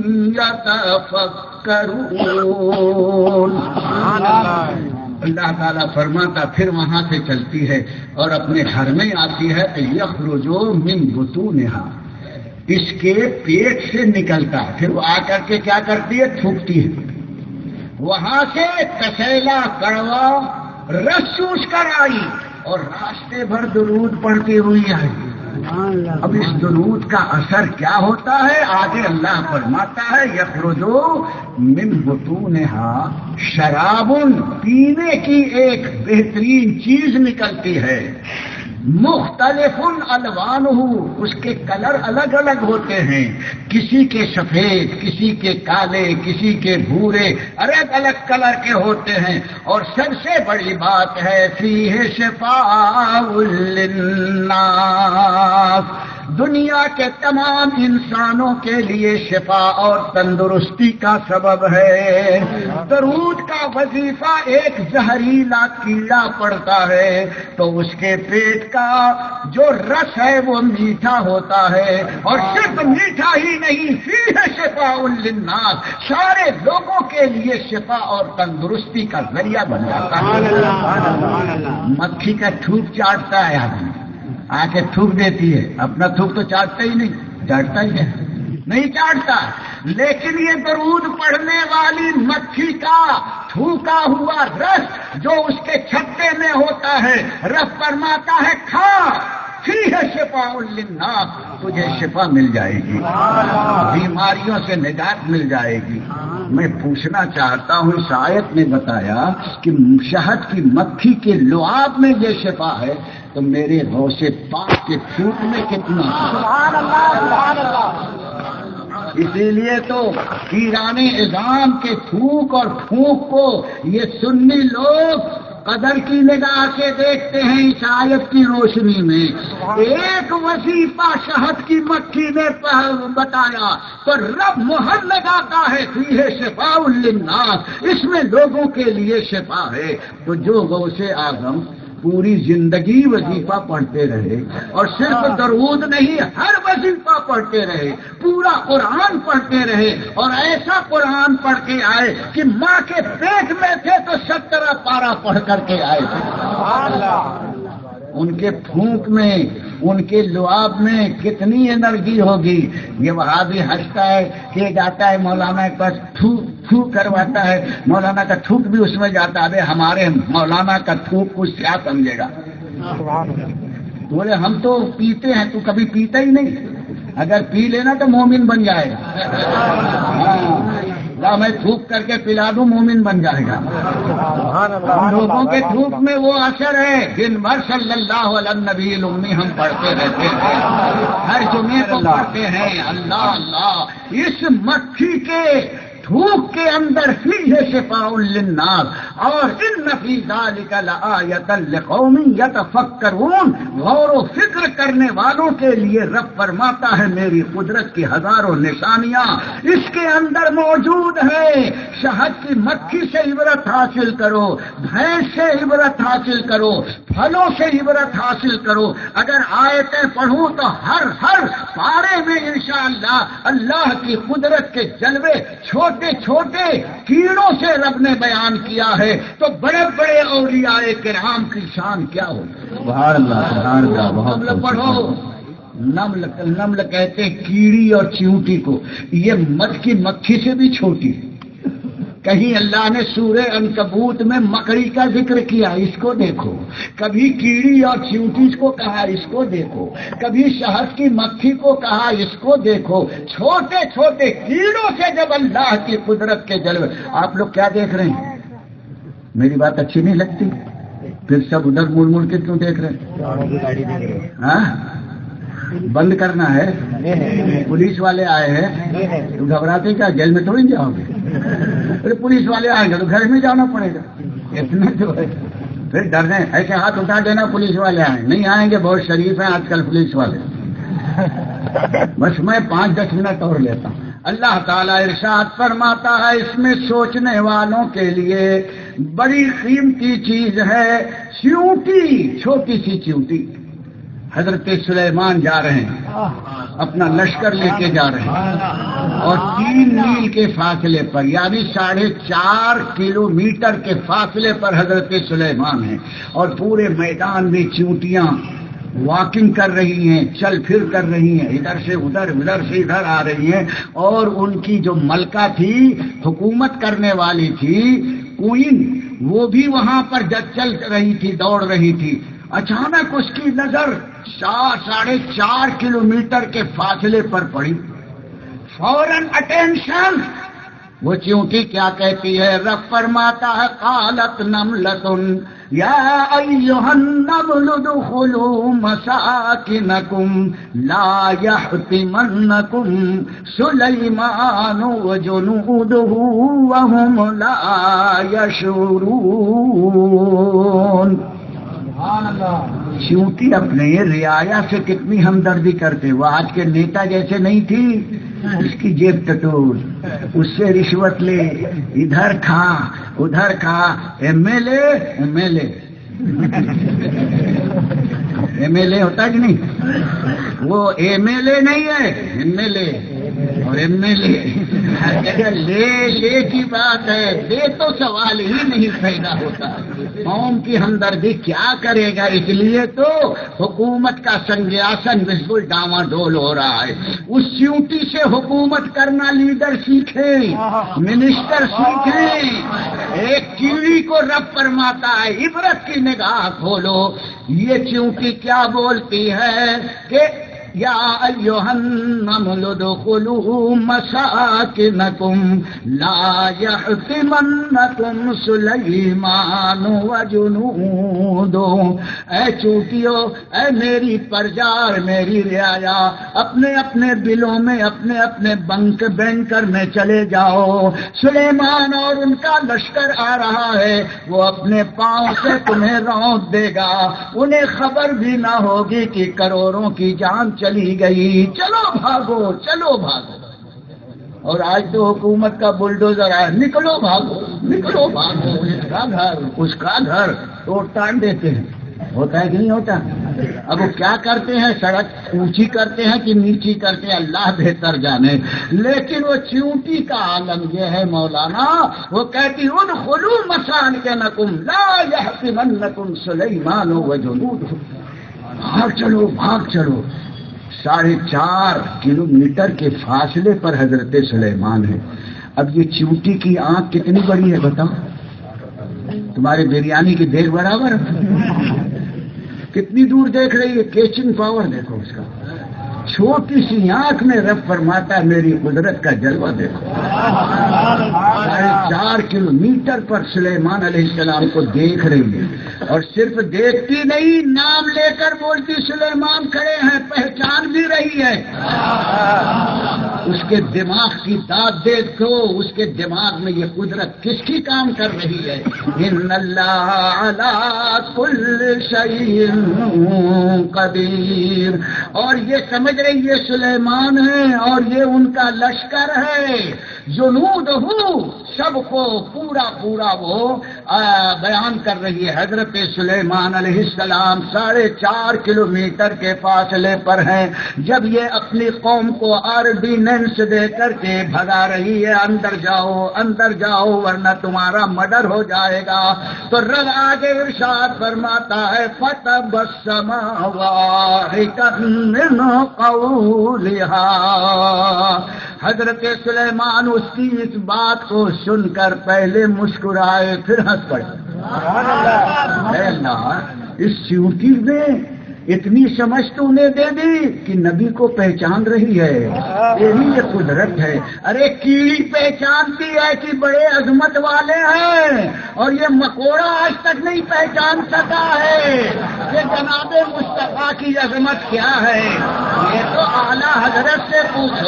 یتفکرون۔ اللہ تعالیٰ فرماتا پھر وہاں سے چلتی ہے اور اپنے گھر میں آتی ہے تو یخرج من بطونہا، اس کے پیٹ سے نکلتا ہے، پھر وہ آ کر کے کیا کرتی ہے؟ تھوکتی ہے، وہاں سے کسیلا کڑوا رس چوس کر آئی اور راستے بھر درود پڑھتی ہوئی آئی۔ اب اس درود کا اثر کیا ہوتا ہے؟ آگے اللہ فرماتا ہے یخرج من بطونہا شراب، پینے کی ایک بہترین چیز نکلتی ہے، مختلف الوانہ، اس کے کلر الگ الگ ہوتے ہیں، کسی کے سفید، کسی کے کالے، کسی کے بھورے، الگ الگ کلر کے ہوتے ہیں، اور سب سے بڑی بات ہے فیہ شفاء للناس، دنیا کے تمام انسانوں کے لیے شفا اور تندرستی کا سبب ہے۔ درود کا وظیفہ ایک زہریلا کیڑا پڑتا ہے تو اس کے پیٹ کا جو رس ہے وہ میٹھا ہوتا ہے، اور صرف میٹھا ہی نہیں، فیہ شفاء للناس، سارے لوگوں کے لیے شفا اور تندرستی کا ذریعہ بن جاتا ہے۔ مکھی کا تھوک چاٹتا ہے آدمی، آ کے تھوک دیتی ہے، اپنا تھوک تو چاٹتا ہی نہیں، چاٹتا ہی نہیں چاٹتا، لیکن یہ درود پڑھنے والی مکھی کا تھوکا ہوا رس جو اس کے چھتے میں ہوتا ہے، رب فرماتا ہے کھا، فیہ شفاء للناس، تجھے شفا مل جائے گی، بیماریوں سے نجات مل جائے گی۔ میں پوچھنا چاہتا ہوں، اس آیت نے بتایا کہ شہد کی مکھی کے لعاب میں یہ شفا ہے، تو میرے غوث پاک کے تھوک میں کتنا؟ سبحان اللہ سبحان اللہ۔ اسی لیے تو پیران اعظام کے تھوک اور پھونک کو یہ سنی لوگ قدر کی نگاہ سے دیکھتے ہیں اس آیت کی روشنی میں۔ ایک وظیفہ شہد کی مکھی نے بتایا تو رب مہر لگاتا ہے فیہ شفاء للناس، اس میں لوگوں کے لیے شفا ہے۔ تو جو غوث اعظم پوری زندگی وظیفہ پڑھتے رہے اور صرف درود نہیں ہر وظیفہ پڑھتے رہے، پورا قرآن پڑھتے رہے، اور ایسا قرآن پڑھ کے آئے کہ ماں کے پیٹ میں تھے تو 17 پارہ پڑھ کر کے آئے تھے، ان کے پھونک میں، ان کے لعاب میں کتنی انرجی ہوگی۔ یہ وہابی ہنستا ہے کہ جاتا ہے مولانا کے پاس تھوک کرواتا ہے، مولانا کا تھوک بھی اس میں جاتا ہے۔ ہمارے مولانا کا تھوک کچھ کیا سمجھے گا؟ بولے ہم تو پیتے ہیں، تو کبھی پیتا ہی نہیں، اگر پی لینا تو مومن بن جائے گا۔ لا میں تھوک کر کے پلا دوں، مومن بن جائے گا۔ ہم لوگوں کے تھوک میں وہ اثر ہے، دن بھر صلی اللہ علیہ النبی الامی ہم پڑھتے رہتے ہیں، ہر جمعے کو پڑھتے ہیں اللہ اللہ۔ اس مکھی کے تھوک کے اندر فیہ شفاء للناس، اور ان فی ذلک لآیۃ لقوم یتفکرون، غور و فکر کرنے والوں کے لیے رب فرماتا ہے میری قدرت کی ہزاروں نشانیاں اس کے اندر موجود ہیں۔ شہد کی مکھی سے عبرت حاصل کرو، بھینس سے عبرت حاصل کرو، پھلوں سے عبرت حاصل کرو۔ اگر آیتیں پڑھوں تو ہر پارے میں انشاءاللہ اللہ کی قدرت کے جلوے چھوٹے چھوٹے کیڑوں سے رب نے بیان کیا ہے، تو بڑے بڑے اولیاء کرام کی شان کیا ہو۔
سبحان اللہ سبحان اللہ، بہت
پڑھو۔ نمل کہتے کیڑی اور چیونٹی کو، یہ مد کی مکھی سے بھی چھوٹی ہے، کہیں اللہ نے سورہ عنکبوت میں مکڑی کا ذکر کیا، اس کو دیکھو، کبھی کیڑی اور چیونٹی کو کہا، اس کو دیکھو، کبھی شہد کی مکھی کو کہا، اس کو دیکھو، چھوٹے چھوٹے کیڑوں سے جب اللہ کی قدرت کے جلوے، آپ لوگ کیا دیکھ رہے ہیں؟ میری بات اچھی نہیں لگتی؟ پھر سب ادھر مڑ مڑ کے کیوں دیکھ رہے ہیں؟ ہاں بند کرنا ہے؟ پولیس والے آئے ہیں تو گھبراتے کیا؟ جیل میں تھوڑی جاؤ گے؟ پھر پولیس والے آئیں گے تو گھر میں جانا پڑے گا، اتنا جو ہے پھر ڈرنے ایسے ہاتھ اٹھا دینا پولیس والے آئیں نہیں آئیں گے، بہت شریف ہیں آج کل پولیس والے۔ بس میں 5-10 منٹ اور لیتا ہوں۔ اللہ تعالیٰ ارشاد فرماتا ہے اس میں سوچنے والوں کے لیے بڑی قیمتی چیز ہے، چیونٹی، چھوٹی سی چیونٹی۔ حضرت سلیمان جا رہے ہیں، اپنا لشکر لے کے جا رہے ہیں، اور 3 میل کے فاصلے پر یعنی 4.5 کلومیٹر کے فاصلے پر حضرت سلیمان ہیں، اور پورے میدان میں چیونٹیاں واکنگ کر رہی ہیں، چل پھر کر رہی ہیں، ادھر سے ادھر، ادھر سے ادھر آ رہی ہیں، اور ان کی جو ملکہ تھی، حکومت کرنے والی تھی، کوئن، وہ بھی وہاں پر چل رہی تھی، دوڑ رہی تھی۔ اچانک اس کی نظر 4.5 کلومیٹر کے فاصلے پر پڑی، فوراً اٹینشن۔ وہ چیونٹی کیا کہتی ہے؟ رب فرماتا ہے قالت نملۃ یا ایھا النمل ادخلوا مساکنکم لا یحطمنکم سلیمان وجنودہ وهم لا یشعرون۔ چیونٹی اپنے رعایا سے کتنی ہمدردی کرتے، وہ آج کے نیتا جیسے نہیں تھی، اس کی جیب ٹٹول، اس سے رشوت لے، ادھر کھا ادھر کھا، ایم ایل اے ہوتا کہ نہیں؟ وہ ایم ایل اے نہیں ہے، ایم ایل اے، اور ایم ایل اے لے کی بات ہے، دے تو سوال ہی نہیں پیدا ہوتا۔ قوم کی ہمدردی کیا کرے گا؟ اس لیے تو حکومت کا سنگیاسن بالکل ڈاواڈول ہو رہا ہے۔ اس چیونٹی سے حکومت کرنا لیڈر سیکھیں، منسٹر سیکھیں۔ ایک کیڑی کو رب فرماتا ہے عبرت کی نگاہ کھولو، یہ چیونٹی کیا بولتی ہے کہ یا ایھا النمل ادخلوا مساکنکم لا یحطمنکم سلیمان وجنودہ۔ اے چونٹیو، اے میری پرجار، میری رعایا، اپنے اپنے بلوں میں، اپنے اپنے بنکر میں چلے جاؤ، سلیمان اور ان کا لشکر آ رہا ہے، وہ اپنے پاؤں سے تمہیں رونق دے گا، انہیں خبر بھی نہ ہوگی کہ کروڑوں کی جان چلی گئی، چلو بھاگو چلو بھاگو۔ اور آج تو حکومت کا بلڈوزر ہے، نکلو بھاگو نکلو بھاگو، اس کا گھر توڑ تاڑ دیتے ہیں۔ ہوتا ہے کہ نہیں ہوتا؟ اب وہ کیا کرتے ہیں؟ سڑک اونچی کرتے ہیں کہ نیچی کرتے ہیں، اللہ بہتر جانے، لیکن وہ چیونٹی کا عالم یہ ہے مولانا، وہ کہتی ادخلوا مساکنکم لا یحطمنکم سلیمان وجنودہ۔ بھاگ چلو بھاگ چلو۔ 4.5 کلومیٹر کے فاصلے پر حضرت سلیمان ہے۔ اب یہ چیونٹی کی آنکھ کتنی بڑی ہے بتاؤ؟ تمہارے بریانی کی دیکھ برابر کتنی دور دیکھ رہی ہے؟ کیچنگ پاور دیکھو اس کا، چھوٹی سی آنکھ میں رب فرماتا ہے میری قدرت کا جلوہ دیکھو۔ 4.5 کلومیٹر پر سلیمان علیہ السلام کو دیکھ رہی ہے، اور صرف دیکھتی نہیں، نام لے کر بولتی سلیمان کھڑے ہیں، پہچان بھی رہی ہے۔ اس کے دماغ کی داد دیکھو، اس کے دماغ میں یہ قدرت کس کی کام کر رہی ہے؟ ان اللہ علی کل شیء قدیر۔ اور یہ سمجھ رہی ہے سلیمان ہے، اور یہ ان کا لشکر ہے، جنودہ، سب کو پورا پورا وہ بیان کر رہی ہے۔ حضرت سلیمان علیہ السلام 4.5 کلومیٹر کے فاصلے پر ہیں، جب یہ اپنی قوم کو آرڈیننس دے کر کے بھگا رہی ہے، اندر جاؤ ورنہ تمہارا مرڈر ہو جائے گا، تو رب آگے ارشاد فرماتا ہے فتبسم ضاحکا من قولها، حضرت سلیمان اس کی اس بات کو سن کر پہلے مسکرائے پھر ہنس پڑے. اے اللہ، اس چیونٹی میں اتنی سمجھ تو انہیں دے دی کہ نبی کو پہچان رہی ہے. یہی یہ قدرت ہے. ارے کیڑی پہچانتی ہے کہ بڑے عظمت والے ہیں، اور یہ مکوڑا آج تک نہیں پہچان سکا ہے کہ جناب مصطفیٰ کی عظمت کیا ہے. یہ تو اعلیٰ حضرت سے پوچھو.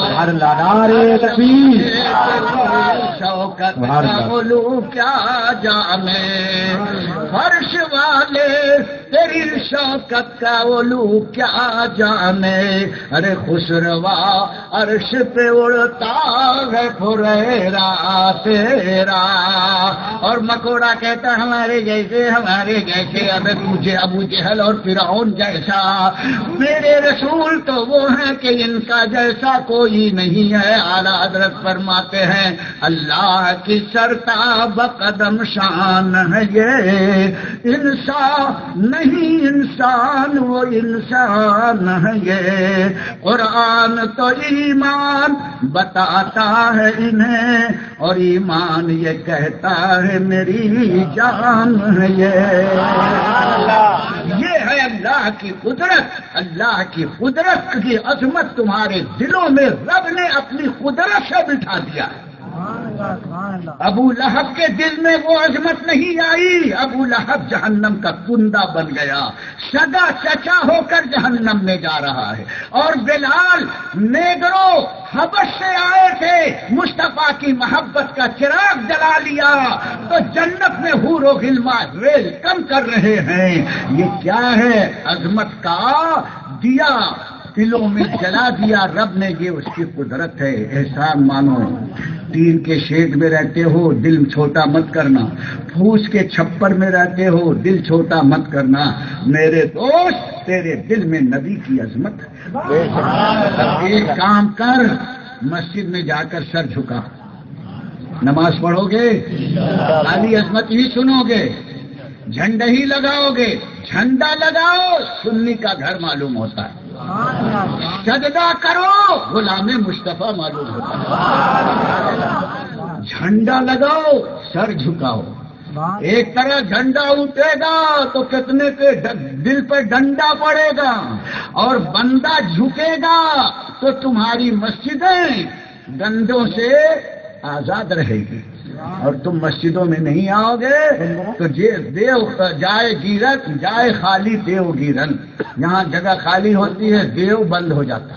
شوکت بولو کیا جانے، فرش والے تیری شوکت کا اولو کیا جانے. ارے خسروا عرش پہ اڑتا ہے پھریرا تیرا. اور مکوڑا کہتا ہمارے جیسے ہمارے جیسے. ابے مجھے ابو جہل اور فرعون جیسا. میرے رسول تو وہ ہیں کہ ان کا جیسا کوئی نہیں ہے. اعلیٰ حضرت فرماتے ہیں اللہ کی سرتاب قدم شان ہے یہ، انسان نہیں انسان وہ انسان ہے یہ. قرآن تو ایمان بتاتا ہے انہیں، اور ایمان یہ کہتا ہے میری جان ہے یہ ہے اللہ کی قدرت. اللہ کی قدرت کی عظمت تمہارے دلوں میں رب نے اپنی قدرت سے بٹھا دیا ہے. ابو لہب کے دل میں وہ عظمت نہیں آئی. ابو لہب جہنم کا کندا بن گیا، سگا چچا ہو کر جہنم میں جا رہا ہے. اور بلال نیگرو حبش سے آئے تھے، مصطفیٰ کی محبت کا چراغ جلا لیا تو جنت میں حور و غلمان ریل کم کر رہے ہیں. یہ کیا ہے؟ عظمت کا دیا دلوں میں جلا دیا رب نے. یہ اس کی قدرت ہے. احسان مانو. ٹین کے شیڈ میں رہتے ہو دل چھوٹا مت کرنا. پھوس کے چھپر میں رہتے ہو دل چھوٹا مت کرنا. میرے دوست تیرے دل میں نبی کی عظمت. ایک کام کر، مسجد میں جا کر سر جھکا، نماز پڑھو گے خالی عظمت ہی سنو گے، جھنڈا ہی لگاؤ گے. جھنڈا لگاؤ سنی کا گھر معلوم ہوتا ہے. سجدہ کرو غلام مصطفیٰ معلوم ہوتا ہے. جھنڈا لگاؤ سر جھکاؤ. ایک طرح جھنڈا اٹھے گا تو کتنے کے دل پہ ڈنڈا پڑے گا، اور بندہ جھکے گا تو تمہاری مسجدیں ڈنڈوں سے آزاد رہے گی. اور تم مسجدوں میں نہیں آؤ گے تو دیو جائے گیرت جائے خالی دیو گیرن. یہاں جگہ خالی ہوتی ہے دیو بند ہو جاتا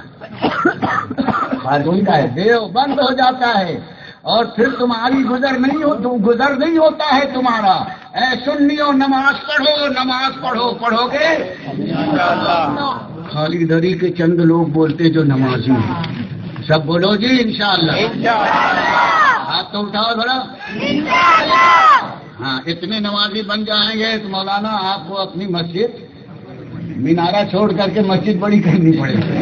ہے. دیو بند ہو جاتا ہے اور پھر تمہاری گزر نہیں ہوتا ہے تمہارا. اے سنیو نماز پڑھو پڑھو گے. خالی دری کے چند لوگ بولتے جو نمازی ہیں. سب بولو جی انشاءاللہ. ہاتھ تو اٹھاؤ تھوڑا. ہاں اتنے نمازی بن جائیں گے تو مولانا آپ کو اپنی مسجد مینارہ چھوڑ کر کے مسجد بڑی کرنی پڑے گی.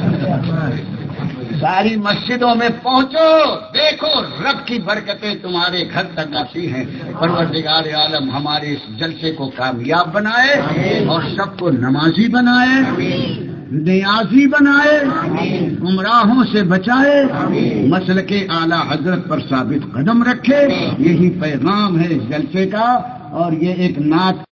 ساری مسجدوں میں پہنچو، دیکھو رب کی برکتیں تمہارے گھر تک آتی ہیں. پروردگار عالم ہمارے اس جلسے کو کامیاب بنائے اور سب کو نمازی بنائے، نیازی بنائے، گمراہوں سے بچائے، مسلک اعلیٰ حضرت پر ثابت قدم رکھے. یہی پیغام ہے اس جلسے کا. اور یہ ایک نعت